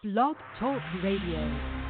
Blog Talk Radio.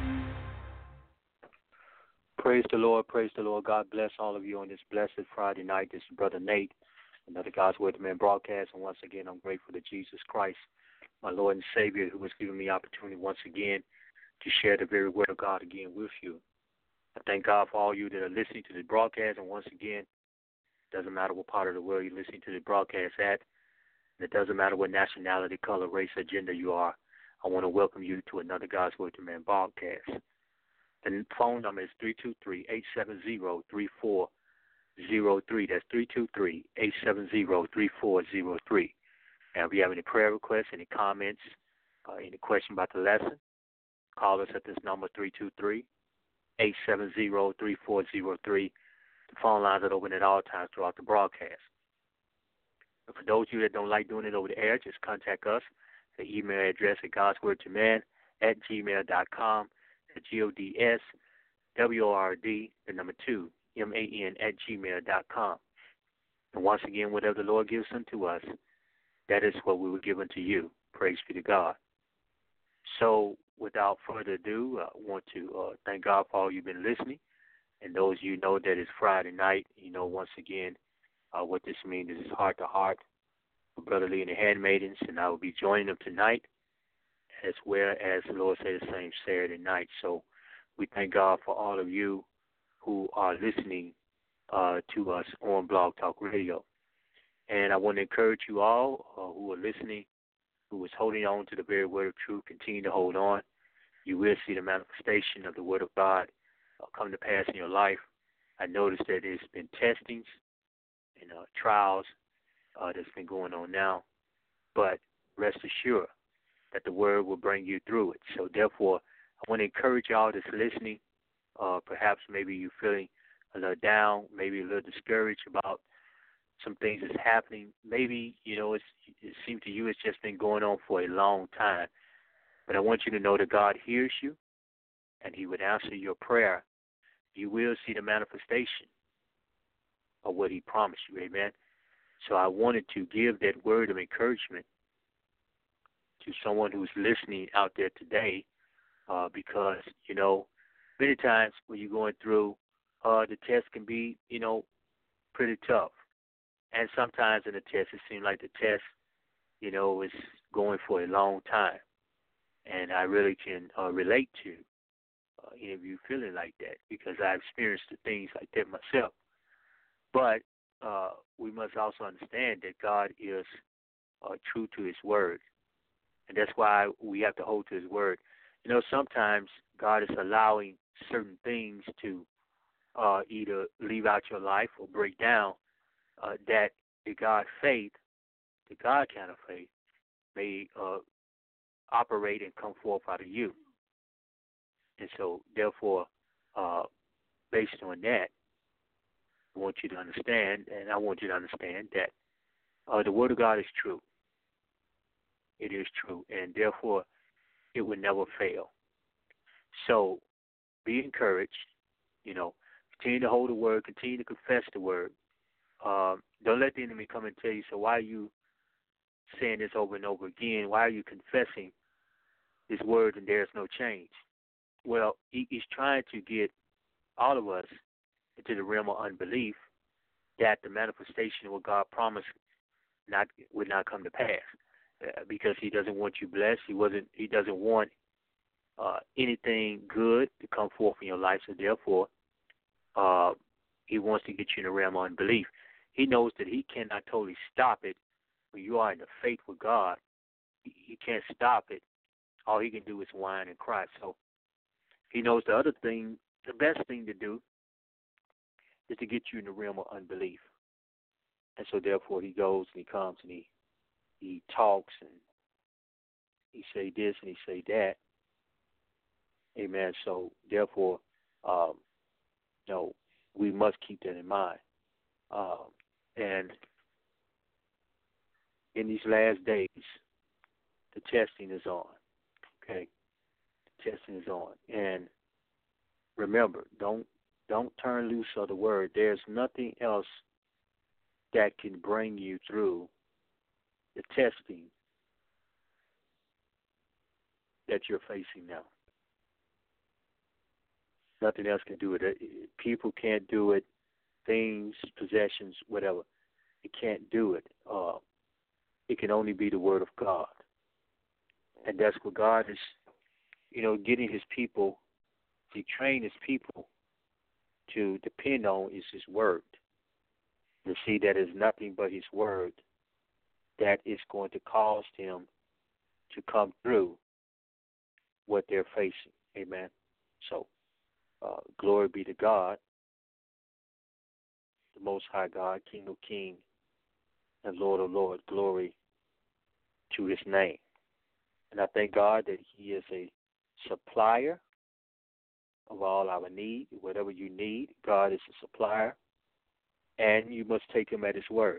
Praise the Lord, praise the Lord. God bless all of you on this blessed Friday night. This is Brother Nate, another God's Word to Man broadcast. And once again, I'm grateful to Jesus Christ, my Lord and Savior, who has given me opportunity once again to share the very Word of God again with you. I thank God for all you that are listening to the broadcast. And once again, it doesn't matter what part of the world you're listening to the broadcast at. It doesn't matter what nationality, color, race, or gender you are. I want to welcome you to another God's Word to Man broadcast. The phone number is 323-870-3403. That's 323-870-3403. And if you have any prayer requests, any comments, any question about the lesson, call us at this number, 323-870-3403. The phone lines are open at all times throughout the broadcast. And for those of you that don't like doing it over the air, just contact us. The email address at godswordtoman@gmail.com. GODSWORD2MAN@gmail.com. And once again, whatever the Lord gives unto us, that is what we will give unto you. Praise be to God. So without further ado, I want to thank God for all you've been listening. And those of you know that it's Friday night, you know once again what this means. This is heart to heart with Brother Lee and the Handmaidens, and I will be joining them tonight, as well as the Lord said the same Saturday night. So we thank God for all of you who are listening to us on Blog Talk Radio. And I want to encourage you all who are listening, who is holding on to the very word of truth, continue to hold on. You will see the manifestation of the word of God come to pass in your life. I noticed that there's been testings and trials that's been going on now, but rest assured that the word will bring you through it. So therefore, I want to encourage y'all that's listening. Perhaps maybe you're feeling a little down, maybe a little discouraged about some things that's happening. Maybe, it seems to you it's just been going on for a long time. But I want you to know that God hears you, and he would answer your prayer. You will see the manifestation of what he promised you. Amen. So I wanted to give that word of encouragement to someone who's listening out there today, because, many times when you're going through, the test can be, pretty tough. And sometimes in the test, it seems like the test, is going for a long time. And I really can relate to any of you feeling like that, because I've experienced the things like that myself. But we must also understand that God is true to his word. And that's why we have to hold to his word. Sometimes God is allowing certain things to either leave out your life or break down that the God kind of faith, may operate and come forth out of you. And so, therefore, based on that, I want you to understand, and I want you to understand that the word of God is true. It is true, and therefore, it will never fail. So, be encouraged. Continue to hold the word. Continue to confess the word. Don't let the enemy come and tell you, so why are you saying this over and over again? Why are you confessing this word and there's no change? Well, he's trying to get all of us into the realm of unbelief that the manifestation of what God promised would not come to pass, because he doesn't want you blessed. He doesn't want anything good to come forth in your life. So therefore, he wants to get you in the realm of unbelief. He knows that he cannot totally stop it when you are in the faith with God. He can't stop it. All he can do is whine and cry. So he knows the best thing to do is to get you in the realm of unbelief. And so therefore he goes and he comes and he talks and he say this and he say that. Amen. So therefore, we must keep that in mind. And in these last days, the testing is on. Okay? The testing is on. And remember, don't turn loose of the word. There's nothing else that can bring you through the testing that you're facing now. Nothing else can do it. People can't do it. Things, possessions, whatever. It can't do it. It can only be the Word of God. And that's what God is, getting His people, to train His people to depend on is His Word. To see that it's nothing but His Word that is going to cause them to come through what they're facing. Amen. So, glory be to God, the Most High God, King of Kings, and Lord of Lords. Glory to His name. And I thank God that He is a supplier of all our need. Whatever you need, God is a supplier, and you must take Him at His word.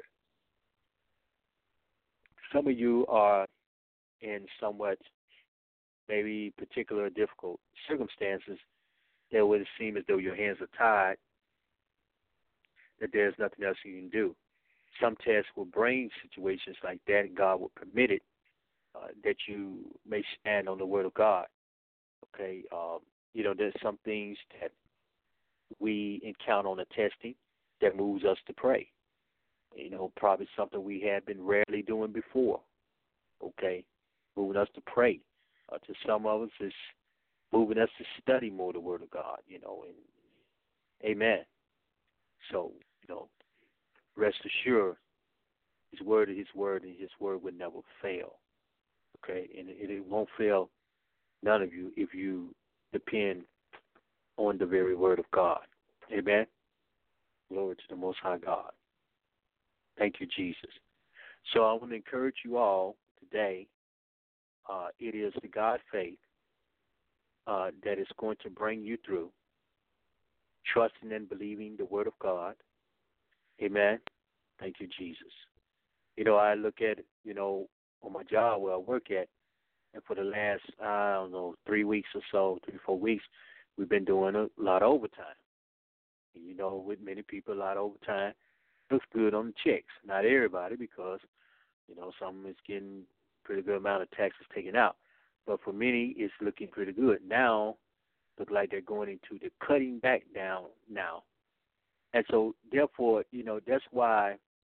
Some of you are in somewhat maybe particular difficult circumstances that would seem as though your hands are tied, that there's nothing else you can do. Some tests will bring situations like that, and God will permit it, that you may stand on the Word of God. Okay, there's some things that we encounter on the testing that moves us to pray. Probably something we had been rarely doing before. Okay, moving us to pray. To some of us, it's moving us to study more the Word of God. And amen. So, rest assured, His Word is His Word, and His Word will never fail. Okay, and it won't fail none of you if you depend on the very Word of God. Amen. Glory to the Most High God. Thank you, Jesus. So I want to encourage you all today. It is the God faith that is going to bring you through, trusting and believing the Word of God. Amen. Thank you, Jesus. I look at, on my job where I work at, and for the last, 3 weeks or so, 3-4 weeks, we've been doing a lot of overtime. With many people, a lot of overtime looks good on the checks. Not everybody, because, some is getting pretty good amount of taxes taken out. But for many, it's looking pretty good. Now, look like they're going into the cutting back down now. And so, therefore, that's why,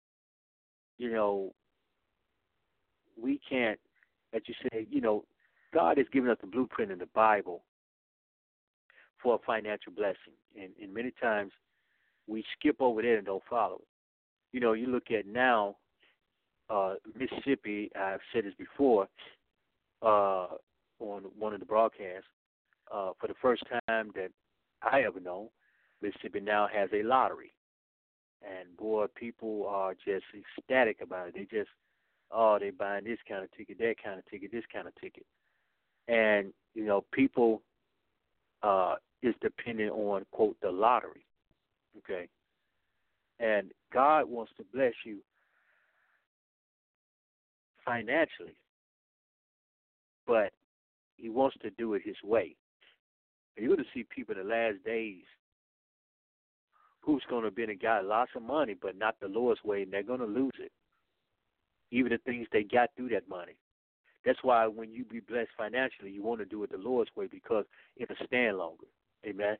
we can't, as you say, God has given us the blueprint in the Bible for a financial blessing. And many times we skip over there and don't follow it. You look at now, Mississippi, I've said this before on one of the broadcasts, for the first time that I ever know, Mississippi now has a lottery. And, boy, people are just ecstatic about it. They just, they're buying this kind of ticket, that kind of ticket, this kind of ticket. And, people is dependent on, quote, the lottery, okay? And God wants to bless you financially, but He wants to do it His way. And you're going to see people in the last days who's going to be and got lots of money, but not the Lord's way, and they're going to lose it, even the things they got through that money. That's why when you be blessed financially, you want to do it the Lord's way, because it'll stand longer. Amen.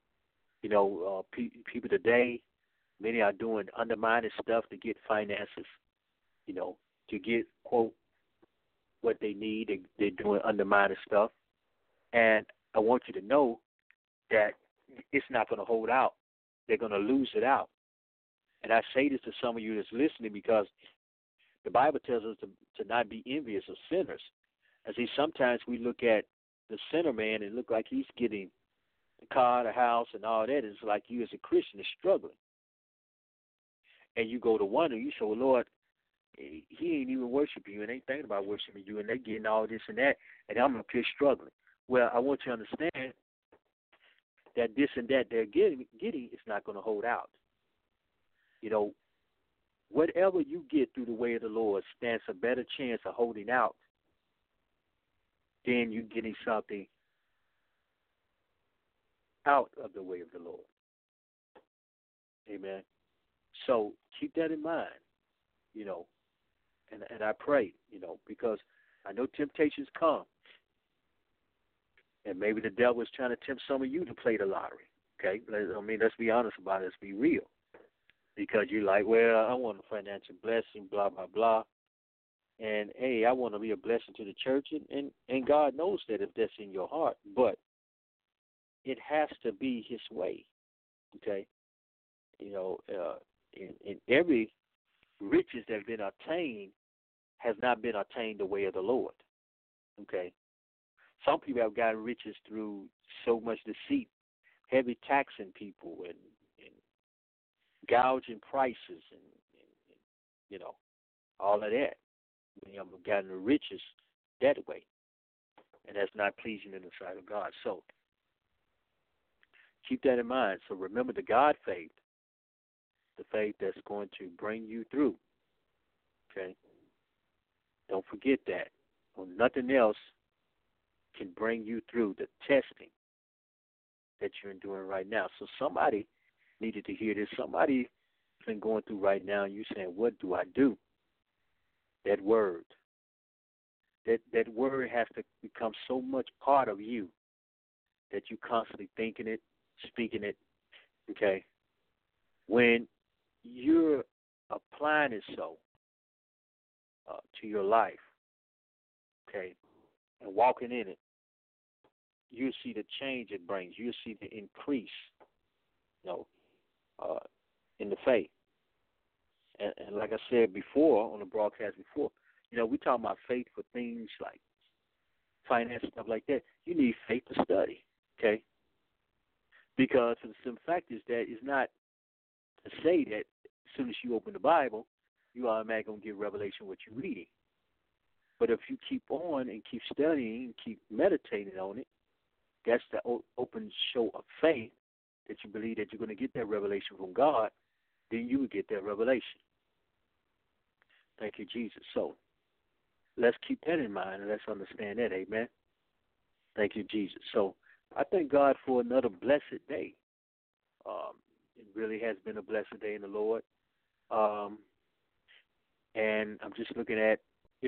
People today, many are doing undermining stuff to get finances, to get, quote, what they need. They're doing undermining stuff. And I want you to know that it's not going to hold out. They're going to lose it out. And I say this to some of you that's listening because the Bible tells us to not be envious of sinners. And see, sometimes we look at the sinner man and look like he's getting the car, the house, and all that. It's like you as a Christian is struggling. And you go to wonder, you say, well, Lord, he ain't even worshiping you and ain't thinking about worshiping you, and they're getting all this and that, and I'm up here struggling. Well, I want you to understand that this and that they're getting is not going to hold out. Whatever you get through the way of the Lord stands a better chance of holding out than you getting something out of the way of the Lord. Amen. So keep that in mind, and I pray, because I know temptations come, And maybe the devil is trying to tempt some of you to play the lottery. Okay? Let's be honest about it. Let's be real. Because you're like, well, I want a financial blessing, blah, blah, blah. And, hey, I want to be a blessing to the church. And God knows that if that's in your heart. But it has to be his way. Okay? You know, in every riches that have been attained has not been attained the way of the Lord. Okay? Some people have gotten riches through so much deceit, heavy taxing people, and gouging prices, and you know, all of that. Many of them have gotten the riches that way, and that's not pleasing in the sight of God. So keep that in mind. So remember the God faith, the faith that's going to bring you through. Okay? Don't forget that. Well, nothing else can bring you through the testing that you're enduring right now. So somebody needed to hear this. Somebody's been going through right now, and you're saying, what do I do? That word. That word has to become so much part of you that you're constantly thinking it, speaking it, okay? When you're applying it so to your life, okay, and walking in it, you'll see the change it brings. You'll see the increase, in the faith. And like I said before on the broadcast before, we talk about faith for things like finance and stuff like that. You need faith to study, okay? Because the simple fact is that it's not to say that as soon as you open the Bible, you automatically going to get revelation what you're reading. But if you keep on and keep studying and keep meditating on it, that's the open show of faith that you believe that you're going to get that revelation from God, then you will get that revelation. Thank you, Jesus. So let's keep that in mind and let's understand that, amen. Thank you, Jesus. So I thank God for another blessed day. It really has been a blessed day in the Lord. And I'm just looking at,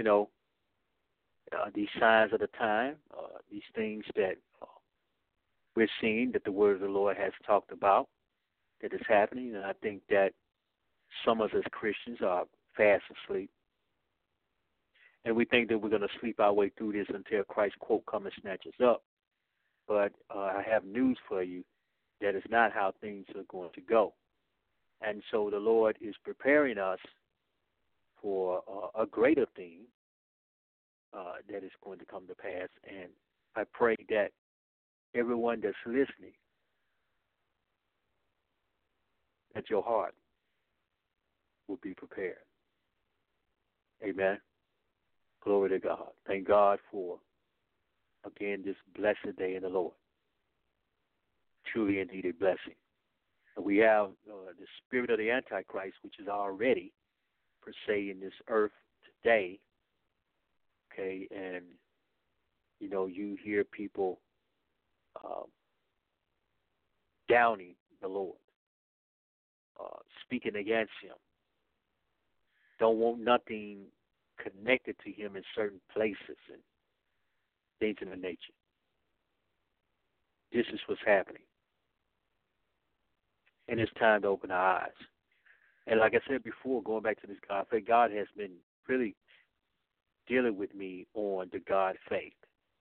these signs of the time, these things that we're seeing that the word of the Lord has talked about that is happening. And I think that some of us as Christians are fast asleep. And we think that we're going to sleep our way through this until Christ, quote, come and snatch us up. But I have news for you that is not how things are going to go. And so the Lord is preparing us for a greater thing that is going to come to pass. And I pray that everyone that's listening, that your heart will be prepared. Amen. Glory to God. Thank God for, again, this blessed day in the Lord. Truly indeed a blessing. And we have the spirit of the Antichrist, which is already, per se, in this earth today. Okay, and, you hear people downing the Lord, speaking against him, don't want nothing connected to him in certain places and things of the nature. This is what's happening. And it's time to open our eyes. And like I said before, going back to this God faith, God has been really dealing with me on the God faith.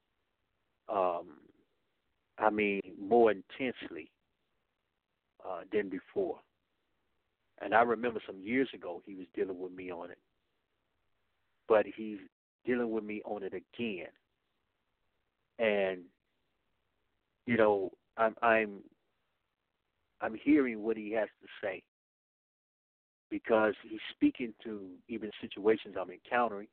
More intensely than before. And I remember some years ago he was dealing with me on it. But he's dealing with me on it again. And, I'm hearing what he has to say because he's speaking to even situations I'm encountering.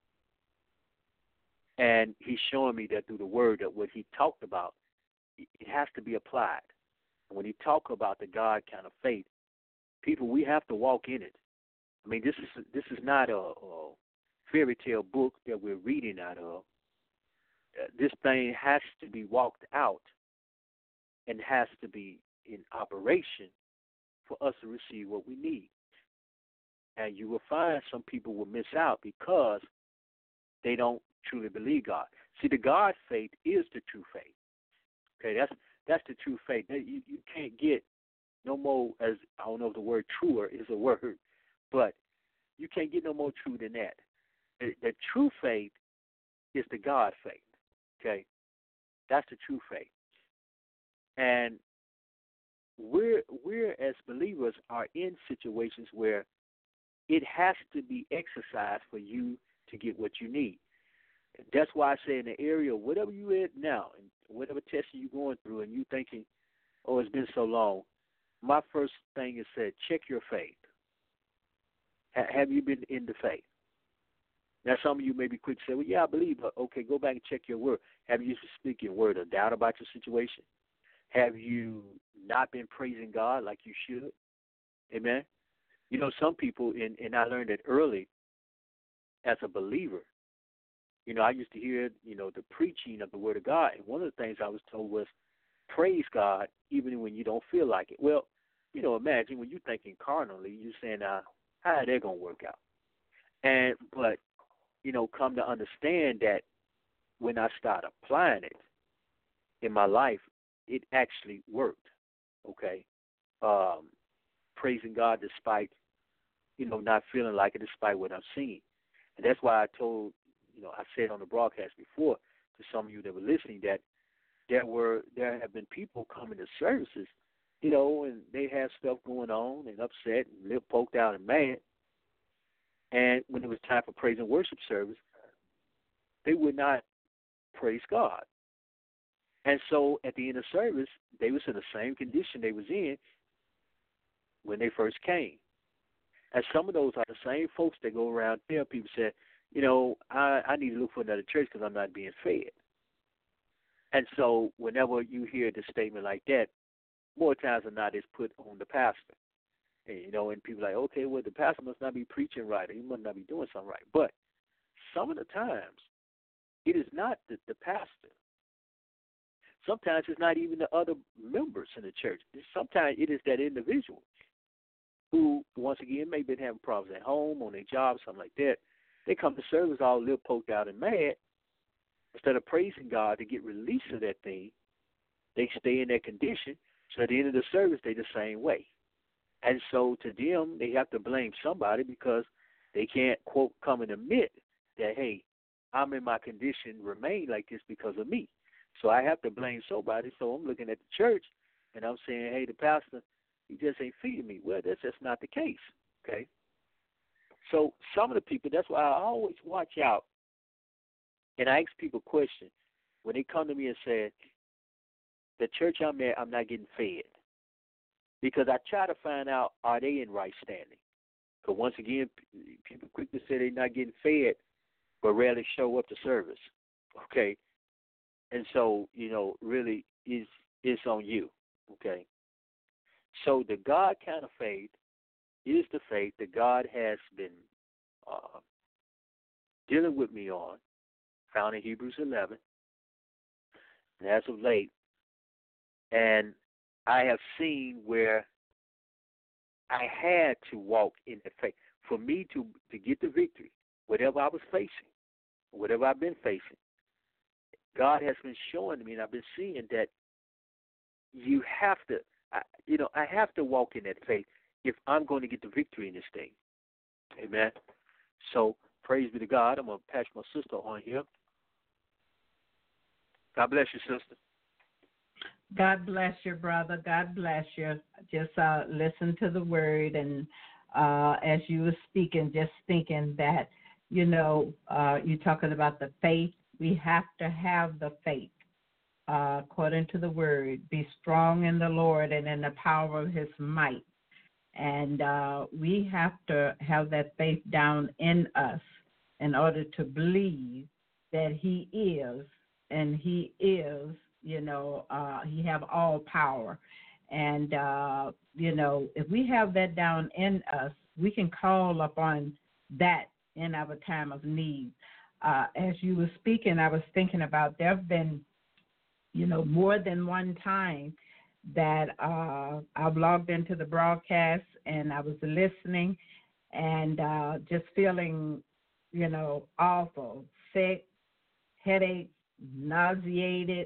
And he's showing me that through the word that what he talked about, it has to be applied. When he talk about the God kind of faith, people, we have to walk in it. This is not a fairy tale book that we're reading out of. This thing has to be walked out and has to be in operation for us to receive what we need. And you will find some people will miss out because they don't truly believe God. See, the God faith is the true faith. Okay, that's the true faith. You can't get no more, as I don't know if the word truer is a word, but you can't get no more true than that. The true faith is the God faith. Okay, that's the true faith. And we're as believers are in situations where it has to be exercised for you to get what you need. That's why I say in the area, whatever you at now, and whatever test you're going through, and you thinking, oh, it's been so long, my first thing is said, check your faith. Have you been in the faith? Now, some of you may be quick to say, well, yeah, I believe, but okay, go back and check your word. Have you speaking word of doubt about your situation? Have you not been praising God like you should? Amen? You know, some people, and I learned it early as a believer, you know, I used to hear, you know, the preaching of the Word of God, and one of the things I was told was, praise God even when you don't feel like it. Well, you know, imagine when you're thinking carnally, you're saying, how are they going to work out? But, you know, come to understand that when I start applying it in my life, it actually worked, okay? Praising God despite, you know, not feeling like it, despite what I'm seeing. And that's why I told, you know, I said on the broadcast before to some of you that were listening that there have been people coming to services, you know, and they have stuff going on and upset and lip poked out and mad. And when it was time for praise and worship service, they would not praise God. And so at the end of service, they was in the same condition they was in when they first came. And some of those are the same folks that go around telling people, say, you know, I need to look for another church because I'm not being fed. And so whenever you hear the statement like that, more times than not, it's put on the pastor. And, you know, and people are like, okay, well, the pastor must not be preaching right, or he must not be doing something right. But some of the times, it is not the pastor. Sometimes it's not even the other members in the church. Sometimes it is that individual who, once again, may have been having problems at home, on their job, something like that. They come to service all lip poked out and mad. Instead of praising God to get release of that thing, they stay in that condition. So at the end of the service, they're the same way. And so to them, they have to blame somebody because they can't, quote, come and admit that, hey, I'm in my condition, remain like this because of me. So I have to blame somebody. So I'm looking at the church, and I'm saying, hey, the pastor, he just ain't feeding me. Well, that's just not the case, okay? So some of the people, that's why I always watch out, and I ask people questions when they come to me and say, the church I'm at, I'm not getting fed. Because I try to find out, are they in right standing? Because once again, people quickly say they're not getting fed, but rarely show up to service, okay? And so, you know, really, it's on you, okay? So the God kind of faith is the faith that God has been dealing with me on, found in Hebrews 11, and as of late, and I have seen where I had to walk in the faith. For me to get the victory, whatever I was facing, whatever I've been facing, God has been showing me, and I've been seeing that you have to, I have to walk in that faith if I'm going to get the victory in this thing. Amen. So praise be to God. I'm going to pass my sister on here. God bless you, sister. God bless you, brother. God bless you. Just listen to the word, and as you were speaking, just thinking that, you know, you're talking about the faith. We have to have the faith, according to the word. Be strong in the Lord and in the power of his might. And we have to have that faith down in us in order to believe that he is, and he is, you know, he have all power. And, you know, if we have that down in us, we can call upon that in our time of need. As you were speaking, I was thinking about there have been, you know, more than one time that I've logged into the broadcast and I was listening and just feeling, you know, awful, sick, headache, nauseated,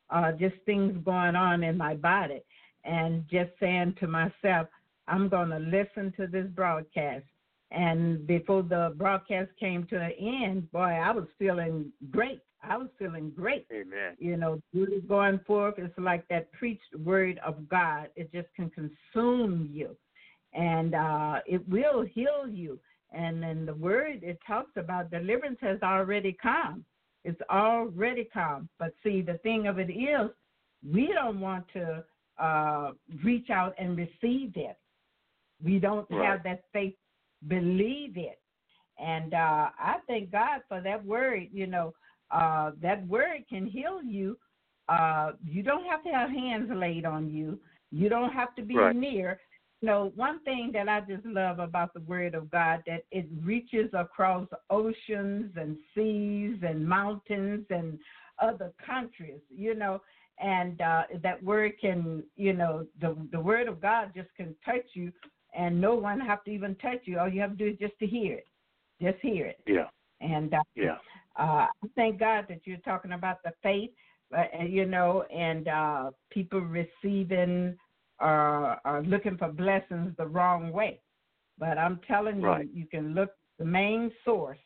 just things going on in my body, and just saying to myself, I'm going to listen to this broadcast. And before the broadcast came to an end, boy, I was feeling great. Amen. You know, really going forth, it's like that preached word of God. It just can consume you, and it will heal you. And then the word, it talks about deliverance has already come. It's already come. But see, the thing of it is, we don't want to reach out and receive it. We don't have that faith, believe it. And I thank God for that word. You know, that word can heal you. You don't have to have hands laid on you. You don't have to be near. You know, one thing that I just love about the word of God, that it reaches across oceans and seas and mountains and other countries, you know, and that word can, you know, the word of God just can touch you, and no one have to even touch you. All you have to do is just to hear it. Just hear it. Yeah. And I thank God that you're talking about the faith, you know, and people receiving are looking for blessings the wrong way. But I'm telling you, you can look the main source,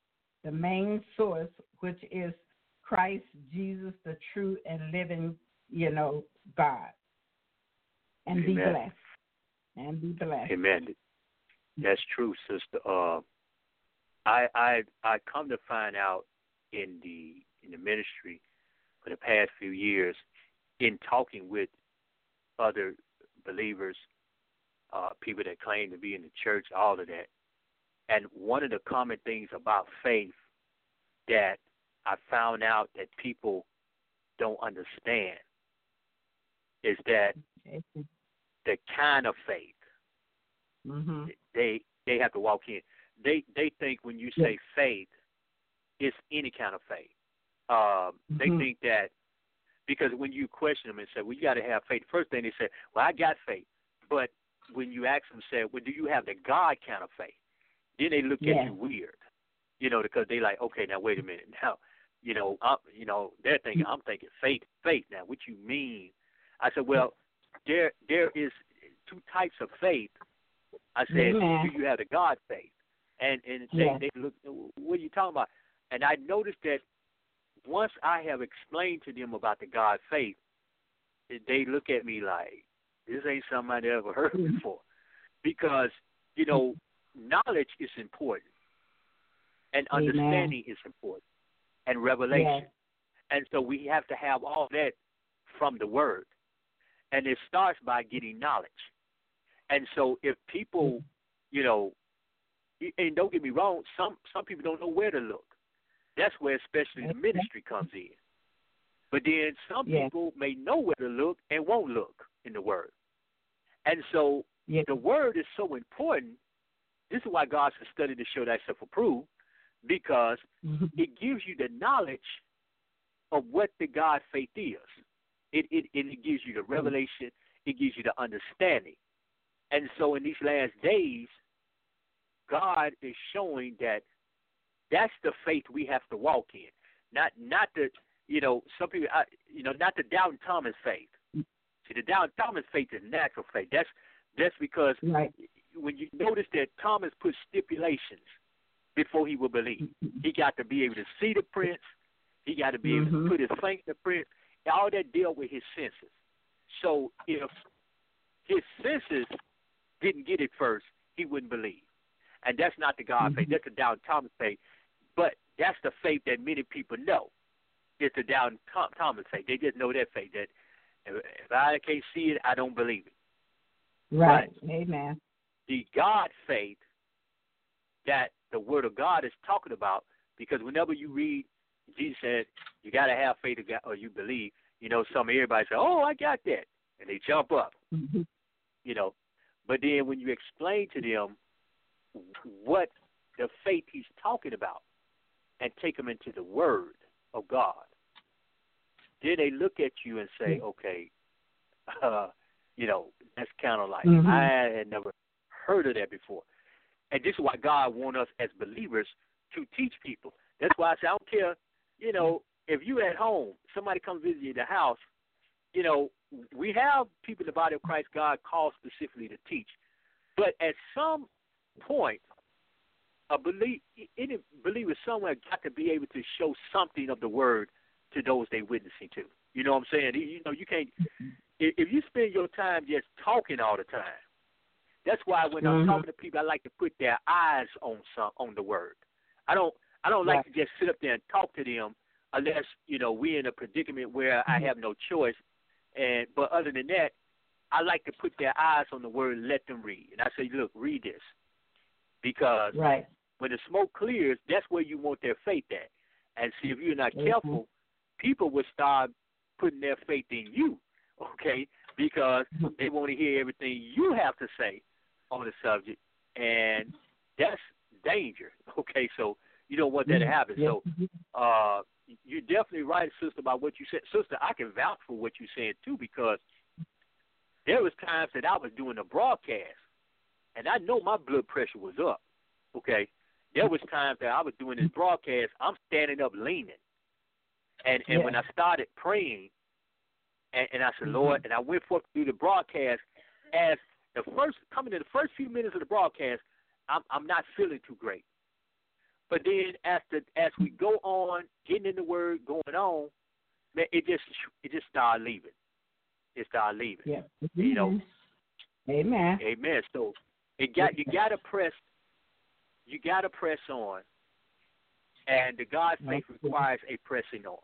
which is Christ Jesus, the true and living, you know, God. And be blessed. And be blessed. Amen. That's true, sister. I come to find out in the ministry for the past few years, in talking with other believers, people that claim to be in the church, all of that. And one of the common things about faith that I found out that people don't understand is that the kind of faith they have to walk in. They think when you say faith, it's any kind of faith. They think that because when you question them and say, well, you got to have faith, first thing they say, well, I got faith. But when you ask them, say, well, do you have the God kind of faith? Then they look at you weird, you know, because they like, okay, now wait a minute. Now, you know, they're thinking, I'm thinking faith. Now, what you mean? I said, well, there is two types of faith. I said, do you have the God faith? And they look, what are you talking about? And I noticed that once I have explained to them about the God faith, they look at me like, this ain't something I'd ever heard before. Because, you know, knowledge is important, and understanding is important, and revelation. And so we have to have all that from the Word. And it starts by getting knowledge. And so if people, you know, and don't get me wrong, some people don't know where to look. That's where especially the ministry comes in. But then some people may know where to look and won't look in the Word. And so the Word is so important. This is why God should study to show thyself approved, because it gives you the knowledge of what the God faith is. It gives you the revelation. It gives you the understanding. And so in these last days, God is showing that that's the faith we have to walk in. Not the, you know, some people, not the Doubting Thomas faith. See, the Doubting Thomas faith is natural faith. That's because when you notice that Thomas put stipulations before he would believe. He got to be able to see the prints. He got to be able to put his fingerprint. All that dealt with his senses. So if his senses didn't get it first, he wouldn't believe. And that's not the God faith. That's the Doubting Thomas faith. But that's the faith that many people know. It's the Doubting Thomas faith. They just know that faith, that if I can't see it, I don't believe it. Right. But amen. The God faith that the Word of God is talking about, because whenever you read, Jesus said, you got to have faith or you believe. You know, everybody say, oh, I got that. And they jump up. You know, but then when you explain to them what the faith he's talking about and take them into the Word of God, then they look at you and say, okay, you know, that's kind of like, I had never heard of that before. And this is why God wants us as believers to teach people. That's why I say, I don't care, you know, if you at home, somebody comes visit you at the house, you know, we have people in the body of Christ God calls specifically to teach. But at some point, any believer somewhere got to be able to show something of the word to those they witnessing to. You know what I'm saying? You know, you can't, if you spend your time just talking all the time, that's why when I'm talking to people, I like to put their eyes on the word. I don't like to just sit up there and talk to them unless, you know, we're in a predicament where I have no choice. But other than that, I like to put their eyes on the word and let them read. And I say, look, read this. Because when the smoke clears, that's where you want their faith at. And see, if you're not careful, people will start putting their faith in you, okay, because they want to hear everything you have to say on the subject. And that's danger, okay? So you don't want that to happen. So you're definitely right, sister, about what you said. Sister, I can vouch for what you said, too, because there was times that I was doing a broadcast, and I know my blood pressure was up, okay? There was times that I was doing this broadcast, I'm standing up leaning. And when I started praying, and I said, Lord, and I went forth through the broadcast, as coming in the first few minutes of the broadcast, I'm not feeling too great. But then as we go on, getting in the word, going on, man, it just started leaving. It started leaving. Yeah. You know. Amen. Amen. So you gotta press on, and the God faith requires a pressing on.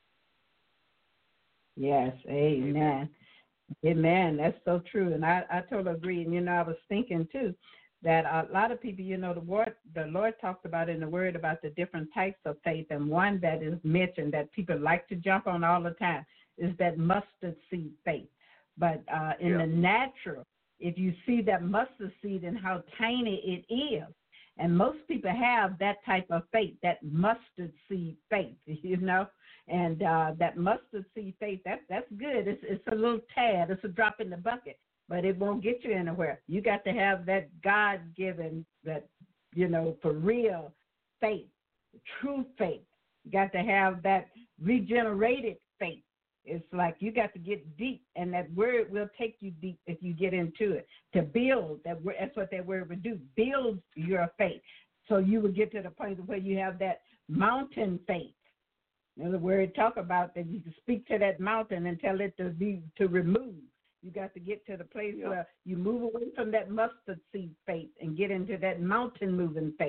Yes, amen. Amen. That's so true. And I totally agree. And, you know, I was thinking, too, that a lot of people, you know, the Lord talked about in the Word about the different types of faith. And one that is mentioned that people like to jump on all the time is that mustard seed faith. But in the natural, if you see that mustard seed and how tiny it is, and most people have that type of faith, that mustard seed faith, you know. And that mustard seed faith, that's good. It's a little tad. It's a drop in the bucket, but it won't get you anywhere. You got to have that God-given, that, you know, for real faith, true faith. You got to have that regenerated faith. It's like you got to get deep, and that word will take you deep if you get into it. To build, that's what that word would do, build your faith. So you would get to the point where you have that mountain faith. In the word talk about that you can speak to that mountain and tell it to remove. You got to get to the place where you move away from that mustard seed faith and get into that mountain moving faith.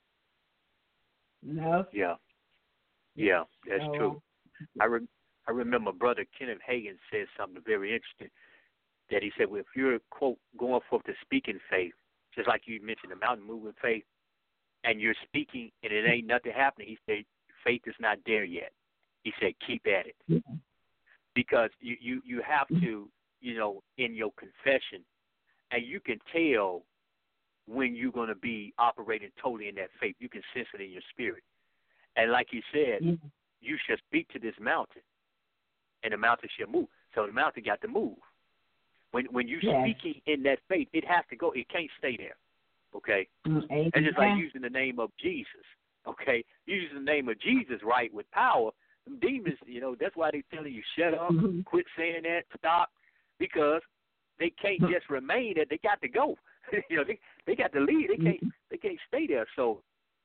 You know? Yeah, that's true. I remember Brother Kenneth Hagin said something very interesting, that he said, well, if you're, quote, going forth to speak in faith, just like you mentioned, the mountain moving faith, and you're speaking and it ain't nothing happening, he said, faith is not there yet. He said, keep at it. Because you have to, you know, in your confession, and you can tell when you're going to be operating totally in that faith. You can sense it in your spirit. And like you said, you shall speak to this mountain, and the mountain shall move. So the mountain got to move. When you're speaking in that faith, it has to go. It can't stay there. Okay? And just like using the name of Jesus. Okay, using the name of Jesus, right, with power, them demons, you know, that's why they're telling you, shut up, quit saying that, stop, because they can't just remain there. They got to go. You know, they got to leave. They can't stay there. So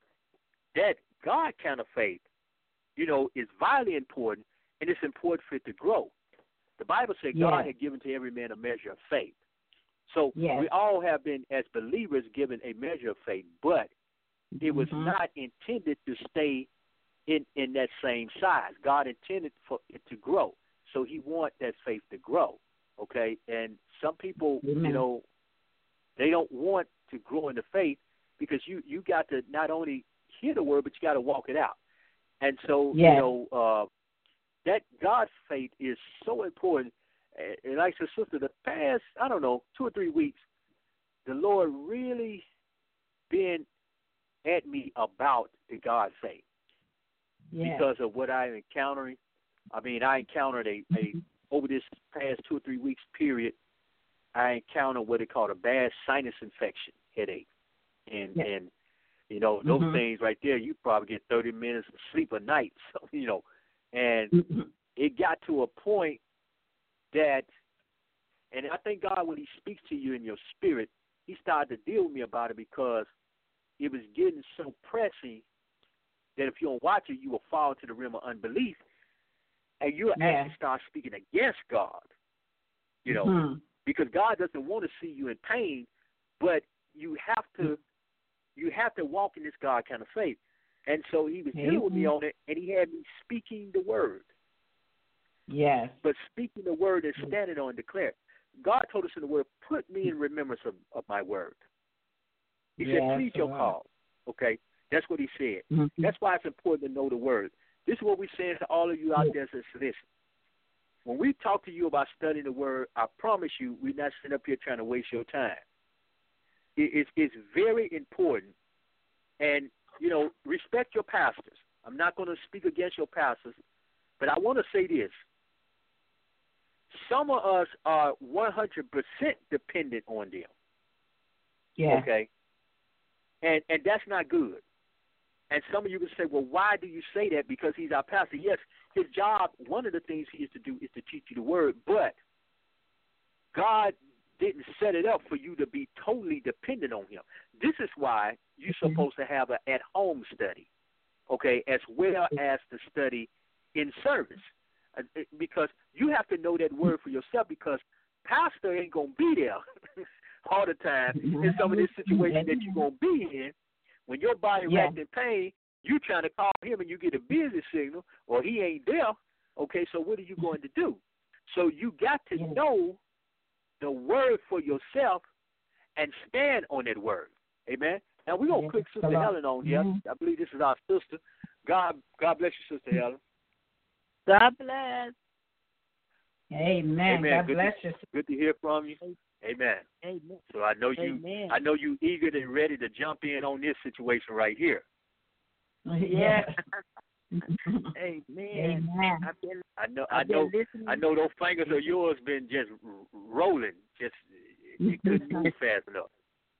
that God kind of faith, you know, is vitally important, and it's important for it to grow. The Bible said God had given to every man a measure of faith. So we all have been, as believers, given a measure of faith, but it was not intended to stay in that same size. God intended for it to grow. So he wants that faith to grow, okay? And some people, you know, they don't want to grow in the faith because you got to not only hear the word, but you got to walk it out. And so, you know, that God's faith is so important. And like I said, sister, the past, 2 or 3 weeks, the Lord really been at me about the God faith because of what I'm encountering. I mean, I encountered over this past 2 or 3 weeks period, I encountered what they call a bad sinus infection, headache. And you know, those things right there, you probably get 30 minutes of sleep a night. So, you know, And it got to a point that, and I thank God when he speaks to you in your spirit, he started to deal with me about it because it was getting so pressing that if you don't watch it, you will fall to the realm of unbelief, and you'll actually start speaking against God, you know, because God doesn't want to see you in pain, but you have to walk in this God kind of faith. And so he was dealing with me on it, and he had me speaking the word. Yes. But speaking the word and standing on and declare. God told us in the word, put me in remembrance of my word. He said, plead your cause. Okay? That's what he said. That's why it's important to know the word. This is what we're saying to all of you out there that listen. When we talk to you about studying the word, I promise you we're not sitting up here trying to waste your time. It's very important. And, you know, respect your pastors. I'm not going to speak against your pastors, but I want to say this. Some of us are 100% dependent on them. Yeah. Okay? And that's not good. And some of you can say, well, why do you say that? Because he's our pastor. Yes, his job, one of the things he is to do is to teach you the word, but God didn't set it up for you to be totally dependent on him. This is why you're supposed to have an at-home study, okay, as well as the study in service, because you have to know that word for yourself, because pastor ain't going to be there all the time in some of this situation that you're going to be in. When your body wrapped in pain, you trying to call him and you get a busy signal, or he ain't there. Okay, so what are you going to do? So you got to know the word for yourself and stand on that word. Amen. Now we're going to click Sister Helen on here. I believe this is our sister. God bless you, Sister Helen. God bless. Amen. God bless you. Good to hear from you. Amen. Amen. So I know you eager and ready to jump in on this situation right here. Yeah. Amen. I know those fingers of yours been just rolling. Just you couldn't move fast enough.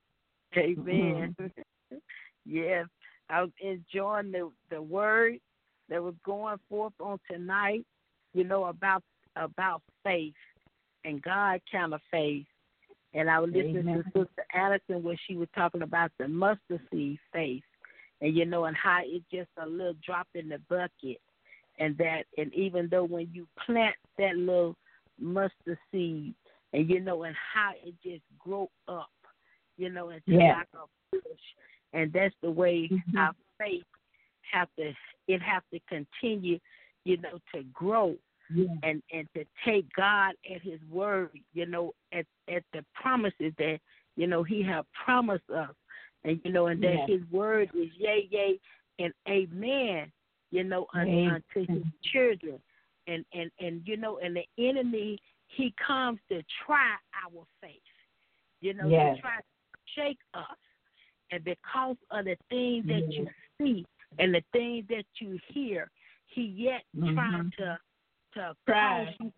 Amen. Yes, I was enjoying the word that was going forth on tonight. You know, about faith and God kind of faith. And I was listening to Sister Allison where she was talking about the mustard seed faith, and you know, and how it's just a little drop in the bucket, and even though when you plant that little mustard seed, and you know, and how it just grow up, you know, into like a bush, and that's the way our faith have to continue, you know, to grow. And to take God at his word, you know, at the promises that, you know, he have promised us. And, you know, and that his word is yea, and amen, you know, unto his children. And you know, and the enemy, he comes to try our faith, you know, to try to shake us. And because of the things that you see and the things that you hear, he yet trying to cause you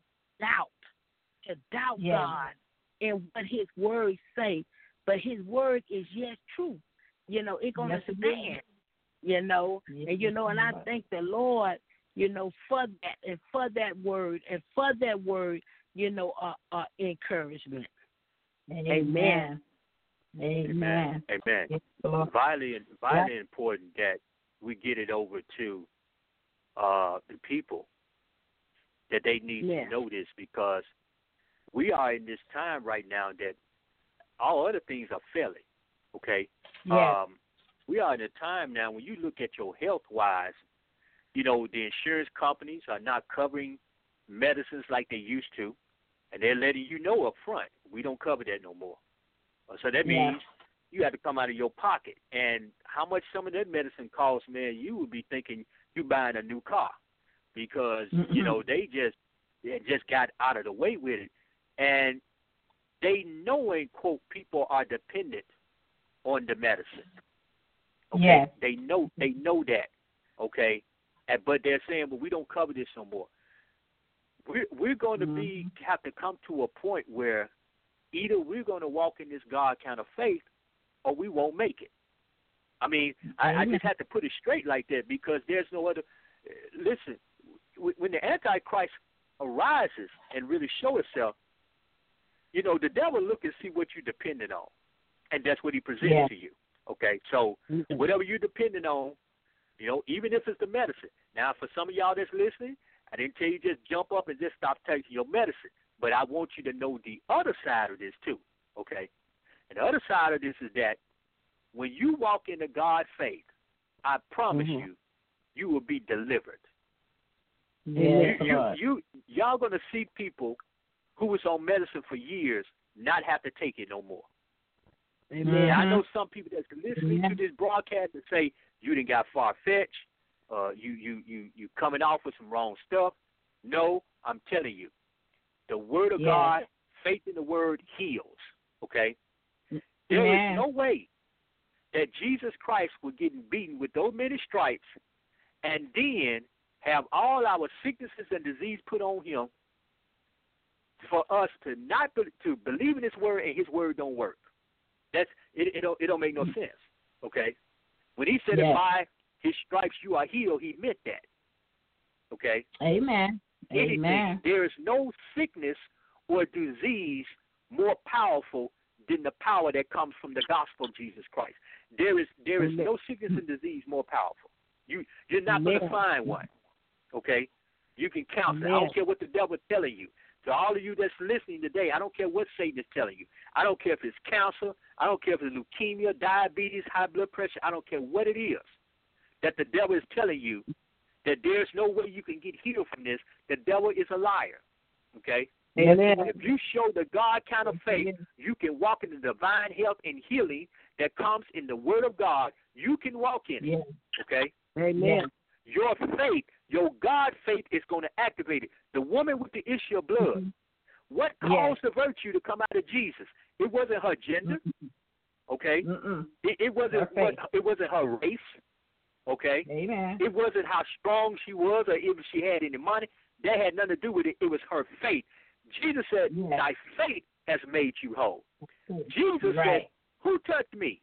to doubt God and what his words say. But his word is yet true. You know, it's going to stand, you know. And, you know, and I thank the Lord, you know, for that and for that word and for that word, you know, encouragement. Amen. Amen. Vitally important that we get it over to the people, that they need to know this, because we are in this time right now that all other things are failing, okay? We are in a time now when you look at your health-wise, you know, the insurance companies are not covering medicines like they used to, and they're letting you know up front, we don't cover that no more. So that means you have to come out of your pocket. And how much some of that medicine costs, man, you would be thinking you're buying a new car. Because, you know, they just got out of the way with it. And they know, in quote, people are dependent on the medicine. Okay? They know that. Okay? But they're saying, well, we don't cover this no more. We're going to have to come to a point where either we're going to walk in this God kind of faith or we won't make it. I mean, I just have to put it straight like that, because there's no other. Listen, when the Antichrist arises and really show itself, you know, the devil look and see what you're dependent on, and that's what he presents to you. Okay, so whatever you're dependent on, you know, even if it's the medicine. Now, for some of y'all that's listening, I didn't tell you just jump up and just stop taking your medicine, but I want you to know the other side of this too. Okay, and the other side of this is that when you walk into God's faith, I promise you, you will be delivered. Y'all gonna see people who was on medicine for years not have to take it no more. Amen. Now, I know some people that's listening to this broadcast and say you done got far-fetched, you coming off with some wrong stuff. No, I'm telling you, the Word of God, faith in the Word heals. Okay, there is no way that Jesus Christ was getting beaten with those many stripes and then have all our sicknesses and disease put on him for us to not to believe in his word and his word don't work. That's it don't make no sense. Okay? When he said that by his stripes you are healed, he meant that. Okay? Amen. Amen. There is no sickness or disease more powerful than the power that comes from the gospel of Jesus Christ. There is no sickness and disease more powerful. You're not going to find one. Okay? You can counsel. I don't care what the devil is telling you. To all of you that's listening today, I don't care what Satan is telling you. I don't care if it's cancer. I don't care if it's leukemia, diabetes, high blood pressure. I don't care what it is that the devil is telling you that there's no way you can get healed from this. The devil is a liar. Okay? Amen. If you show the God kind of faith, you can walk in the divine health and healing that comes in the Word of God. You can walk in it. Okay? Amen. Your faith, your God faith is going to activate it. The woman with the issue of blood, what caused the virtue to come out of Jesus? It wasn't her gender, okay? It wasn't her race, okay? Amen. It wasn't how strong she was or if she had any money. That had nothing to do with it. It was her faith. Jesus said, thy faith has made you whole. Jesus said, who touched me?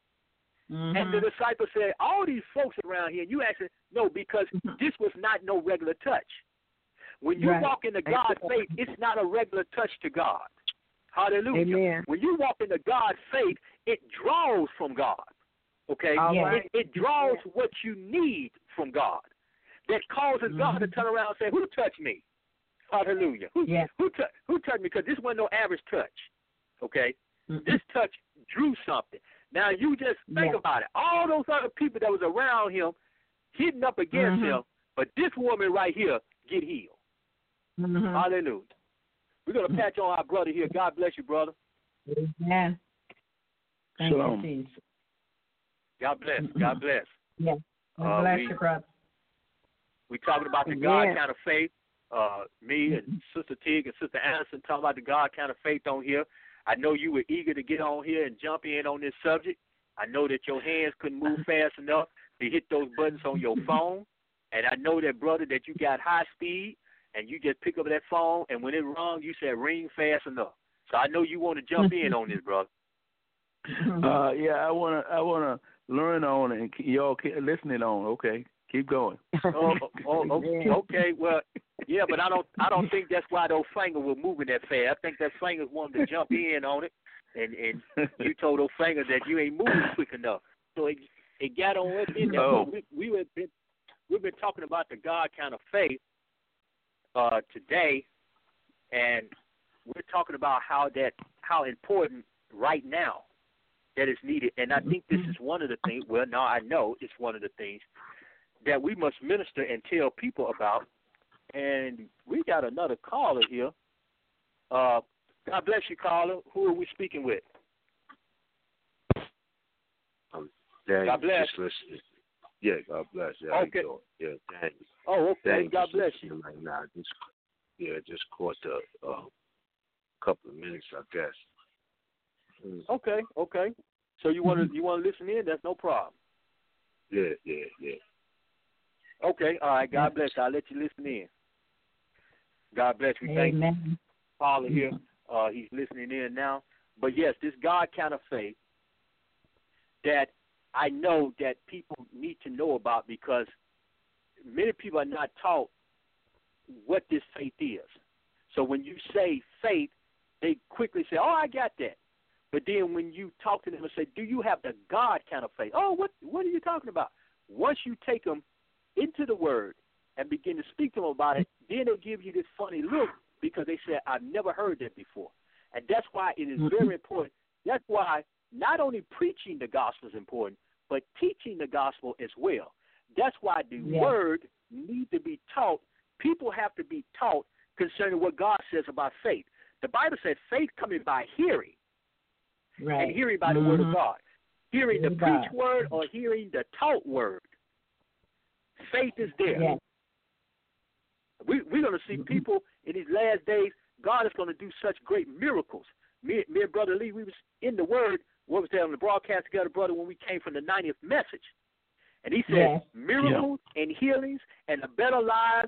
And the disciple said, all these folks around here, you actually, no, because this was not no regular touch. When you walk into God's faith, it's not a regular touch to God. Hallelujah. Amen. When you walk into God's faith, it draws from God. Okay? It draws what you need from God. That causes God to turn around and say, who touched me? Hallelujah. Who touched me? Because this wasn't no average touch. Okay? This touch drew something. Now, you just think about it. All those other people that was around him, hitting up against him, but this woman right here get healed. Hallelujah. We're going to patch on our brother here. God bless you, brother. Amen. Thank you, Jesus. God bless. God bless. Yes. God bless you, brother. We're talking about the God kind of faith. Me and Sister Tig and Sister Anderson talking about the God kind of faith on here. I know you were eager to get on here and jump in on this subject. I know that your hands couldn't move fast enough to hit those buttons on your phone. And I know that, brother, that you got high speed and you just pick up that phone, and when it rung, you said ring fast enough. So I know you want to jump in on this, brother. I wanna learn on it, and y'all keep listening on. Okay, keep going. Okay. Well, yeah, but I don't think that's why those fingers were moving that fast. I think that fingers wanted to jump in on it, and you told those fingers that you ain't moving quick enough. So it got on up in there. We've been talking about the God kind of faith today, and we're talking about how important right now that is needed. And I think this is one of the things. Well, now I know it's one of the things that we must minister and tell people about. And we got another caller here. God bless you, caller. Who are we speaking with? God bless. Just listening. Yeah, God bless you. Okay. Yeah, thank you. Oh, okay. Thank God you. bless you. Right now, just caught a couple of minutes, I guess. Okay. So you want to listen in? That's no problem. Yeah. Okay. All right. God bless you. I'll let you listen in. God bless you. Thank you. Paula here. He's listening in now. But yes, this God kind of faith that I know that people need to know about, because many people are not taught what this faith is. So when you say faith, they quickly say, oh, I got that. But then when you talk to them and say, do you have the God kind of faith? Oh, what are you talking about? Once you take them into the Word and begin to speak to them about it, then they give you this funny look because they say, I've never heard that before. And that's why it is very important. That's why not only preaching the gospel is important, but teaching the gospel as well. That's why the Word needs to be taught. People have to be taught concerning what God says about faith. The Bible says faith coming by hearing, and hearing by the Word of God. Hearing the preached Word or hearing the taught Word. Faith is there. Yeah. We're going to see people in these last days, God is going to do such great miracles. Me and Brother Lee, we was in the Word, what was that on the broadcast together, brother, when we came from the 90th message. And he said miracles and healings and a better lives,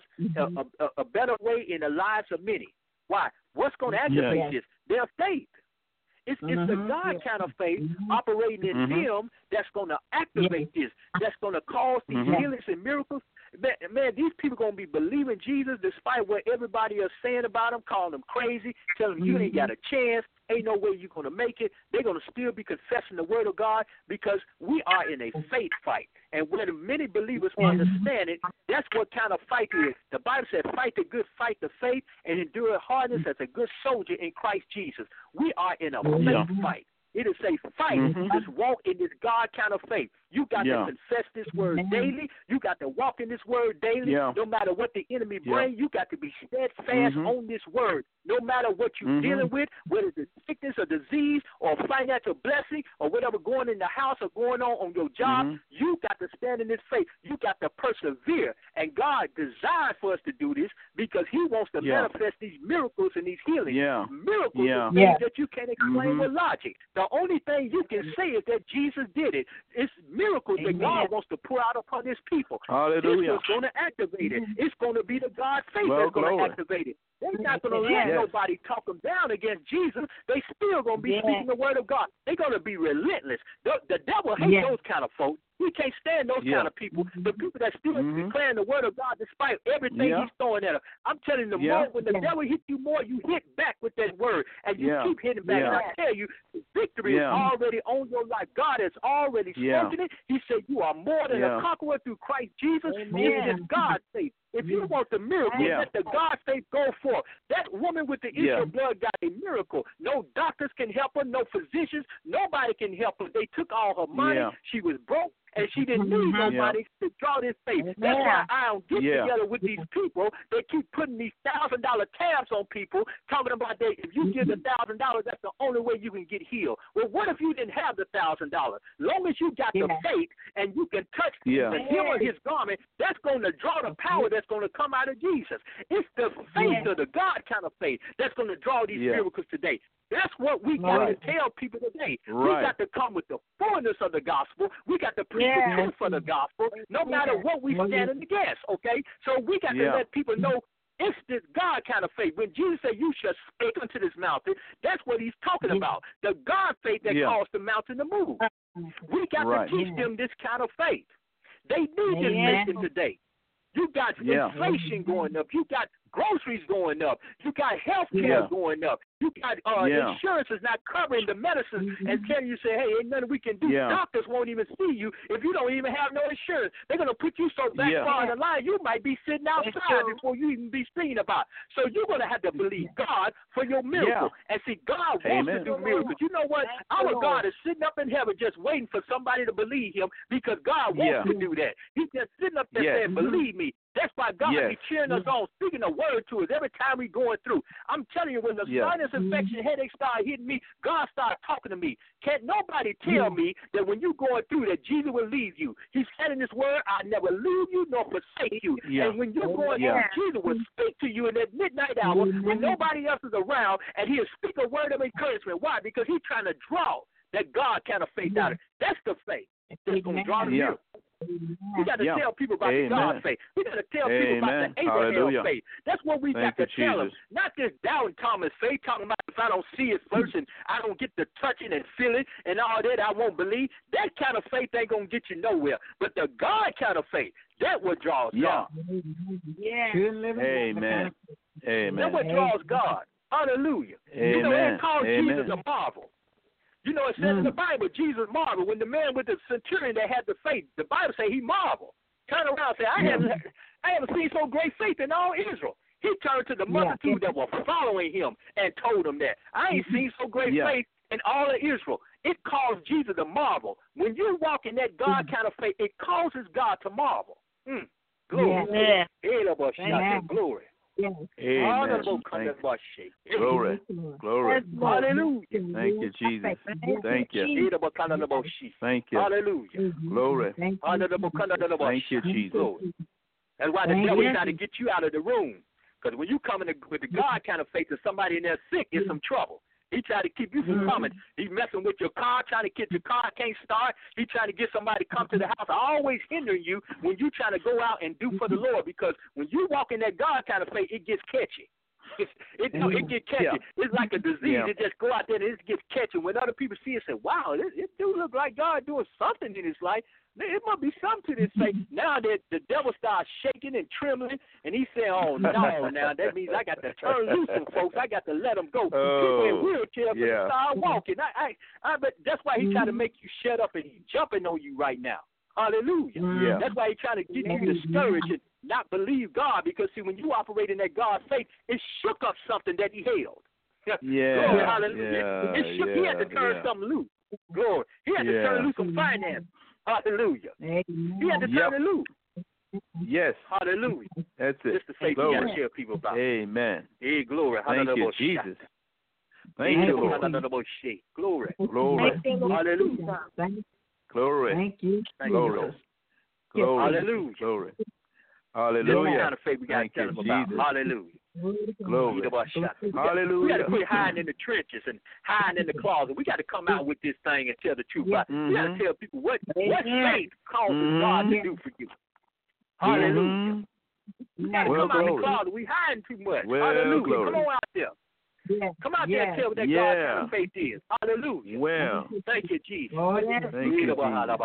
a better way in the lives of many. Why? What's going to activate this? Their faith. It's the God kind of faith operating in them that's going to activate this, that's going to cause these healings and miracles. Man, these people going to be believing Jesus despite what everybody is saying about them, calling them crazy, telling them you ain't got a chance, ain't no way you're going to make it. They're going to still be confessing the Word of God because we are in a faith fight. And when many believers understand it, that's what kind of fight it is. The Bible says, fight the good fight of faith and endure hardness as a good soldier in Christ Jesus. We are in a faith fight. It is a fight. Just walk in this God kind of faith. You got to confess this word daily. You got to walk in this word daily. No matter what the enemy brings, you got to be steadfast on this word. No matter what you're dealing with, whether it's sickness or disease or financial blessing or whatever going in the house or going on your job, you got to stand in this faith. You got to persevere. And God designed for us to do this because he wants to manifest these miracles and these healings. Miracles are things that you can't explain with logic. The only thing you can say is that Jesus did it. It's miracles that God wants to pour out upon his people. Hallelujah. This is going to activate it. It's going to be the God faith that's going to activate it. They're not going to let nobody talk them down against Jesus. They still going to be speaking the word of God. They're going to be relentless. The devil hates those kind of folks. We can't stand those kind of people. The people that still declaring the word of God despite everything he's throwing at them. I'm telling you, the more when the devil hits you more, you hit back with that word, and you keep hitting back. And I tell you, victory is already on your life. God has already spoken it. He said you are more than a conqueror through Christ Jesus. It is God's faith. If you want the miracle, let the God faith go forth. That woman with the issue of blood got a miracle. No doctors can help her, no physicians, nobody can help her. They took all her money. She was broke. And she didn't need nobody to draw this faith. That's why I don't get together with these people. They keep putting these $1,000 tabs on people, talking about that if you give the $1,000, that's the only way you can get healed. Well, what if you didn't have the $1,000? Long as you got the faith and you can touch the hem of his garment, that's going to draw the power that's going to come out of Jesus. It's the faith of the God kind of faith that's going to draw these miracles today. That's what we got to tell people today. We got to come with the fullness of the gospel. We got to preach the truth for the gospel, no matter what we standing against, okay? So we got to let people know it's this God kind of faith. When Jesus said, you shall speak unto this mountain, that's what he's talking about. The God faith that caused the mountain to move. We got to teach them this kind of faith. They need this mission today. You got inflation going up. You got groceries going up. You got health care going up. You got insurance is not covering the medicines and telling you, say, hey, ain't nothing we can do. Doctors won't even see you if you don't even have no insurance. They're going to put you so back far in the line, you might be sitting outside before you even be seen about. So you're going to have to believe God for your miracle. And see, God wants to do miracles. You know what? Our God is sitting up in heaven just waiting for somebody to believe him because God wants to do that. He's just sitting up there saying, believe me. That's why God be cheering us on, speaking a word to us every time we going through. I'm telling you, when the sinus infection, headache started hitting me, God started talking to me. Can't nobody tell me that when you're going through that Jesus will leave you. He said in his word, I never leave you nor forsake you. And when you're going through, Jesus will speak to you in that midnight hour when nobody else is around, and he'll speak a word of encouragement. Why? Because he's trying to draw that God kind of faith out of it. That's the faith that's going to draw the miracle. We got to tell people about the God faith. We got to tell people about the Abraham faith. That's what we got to tell them. Not this doubting Thomas faith, talking about if I don't see it first and I don't get to touch it and feel it and all that, I won't believe. That kind of faith ain't going to get you nowhere. But the God kind of faith, that what draws God. Yeah. Amen. Amen. That's what draws God. Hallelujah. Amen. You know, they call Jesus a marvel. You know, it says in the Bible, Jesus marveled. When the man with the centurion that had the faith, the Bible say he marveled. Turn around and say, I haven't seen so great faith in all Israel. He turned to the multitude that were following him and told them that. I ain't seen so great faith in all of Israel. It caused Jesus to marvel. When you walk in that God kind of faith, it causes God to marvel. Glory. Glory. Amen. Glory. Glory. Hallelujah. Thank you, Jesus. Thank you. Thank you. Hallelujah. Glory. Thank you, Jesus. That's why the devil trying to get you out of the room. Because when you come in with the God kind of faith, and somebody in there sick, it's some trouble. He trying to keep you from coming. He messing with your car, trying to get your car can't start. He trying to get somebody to come to the house. Always hindering you when you trying to go out and do for the Lord. Because when you walk in that God kind of faith, it gets catchy. It gets catchy. Yeah. It's like a disease. It just go out there and it gets catchy. When other people see it, say, "Wow, it do look like God doing something in his life. It must be something to this faith." Now that the devil starts shaking and trembling, and he said, "Oh no, now that means I got to turn loose some folks. I got to let them go." People in wheelchairs start walking. But that's why he trying to make you shut up, and he's jumping on you right now. Hallelujah. Yeah. That's why he's trying to get you discouraged and not believe God, because see, when you operate in that God faith, it shook up something that he held. Yeah. Glory, hallelujah. It shook. He had to turn something loose. Glory. He had to turn loose some finance. Hallelujah. He had to turn it loose. Yes. Hallelujah. That's it. Just the faith you got to share people about. Amen. Hey, glory. Thank you, Jesus. Thank you, Lord. Glory. Glory. Hallelujah. Glory. Thank you. Glory. Glory. Hallelujah. Glory. Hallelujah. Hallelujah. What kind of faith we got to tell them about? Hallelujah. Glory. Hallelujah. We got to quit hiding in the trenches and hiding in the closet. We got to come out with this thing and tell the truth. We got to tell people what faith causes God to do for you. Hallelujah. We got to come out of the closet. We hiding too much. Hallelujah. Glory. Come on out there. Come out there and tell what that God kind of faith is. Hallelujah. Well. Thank you, Jesus. Thank you,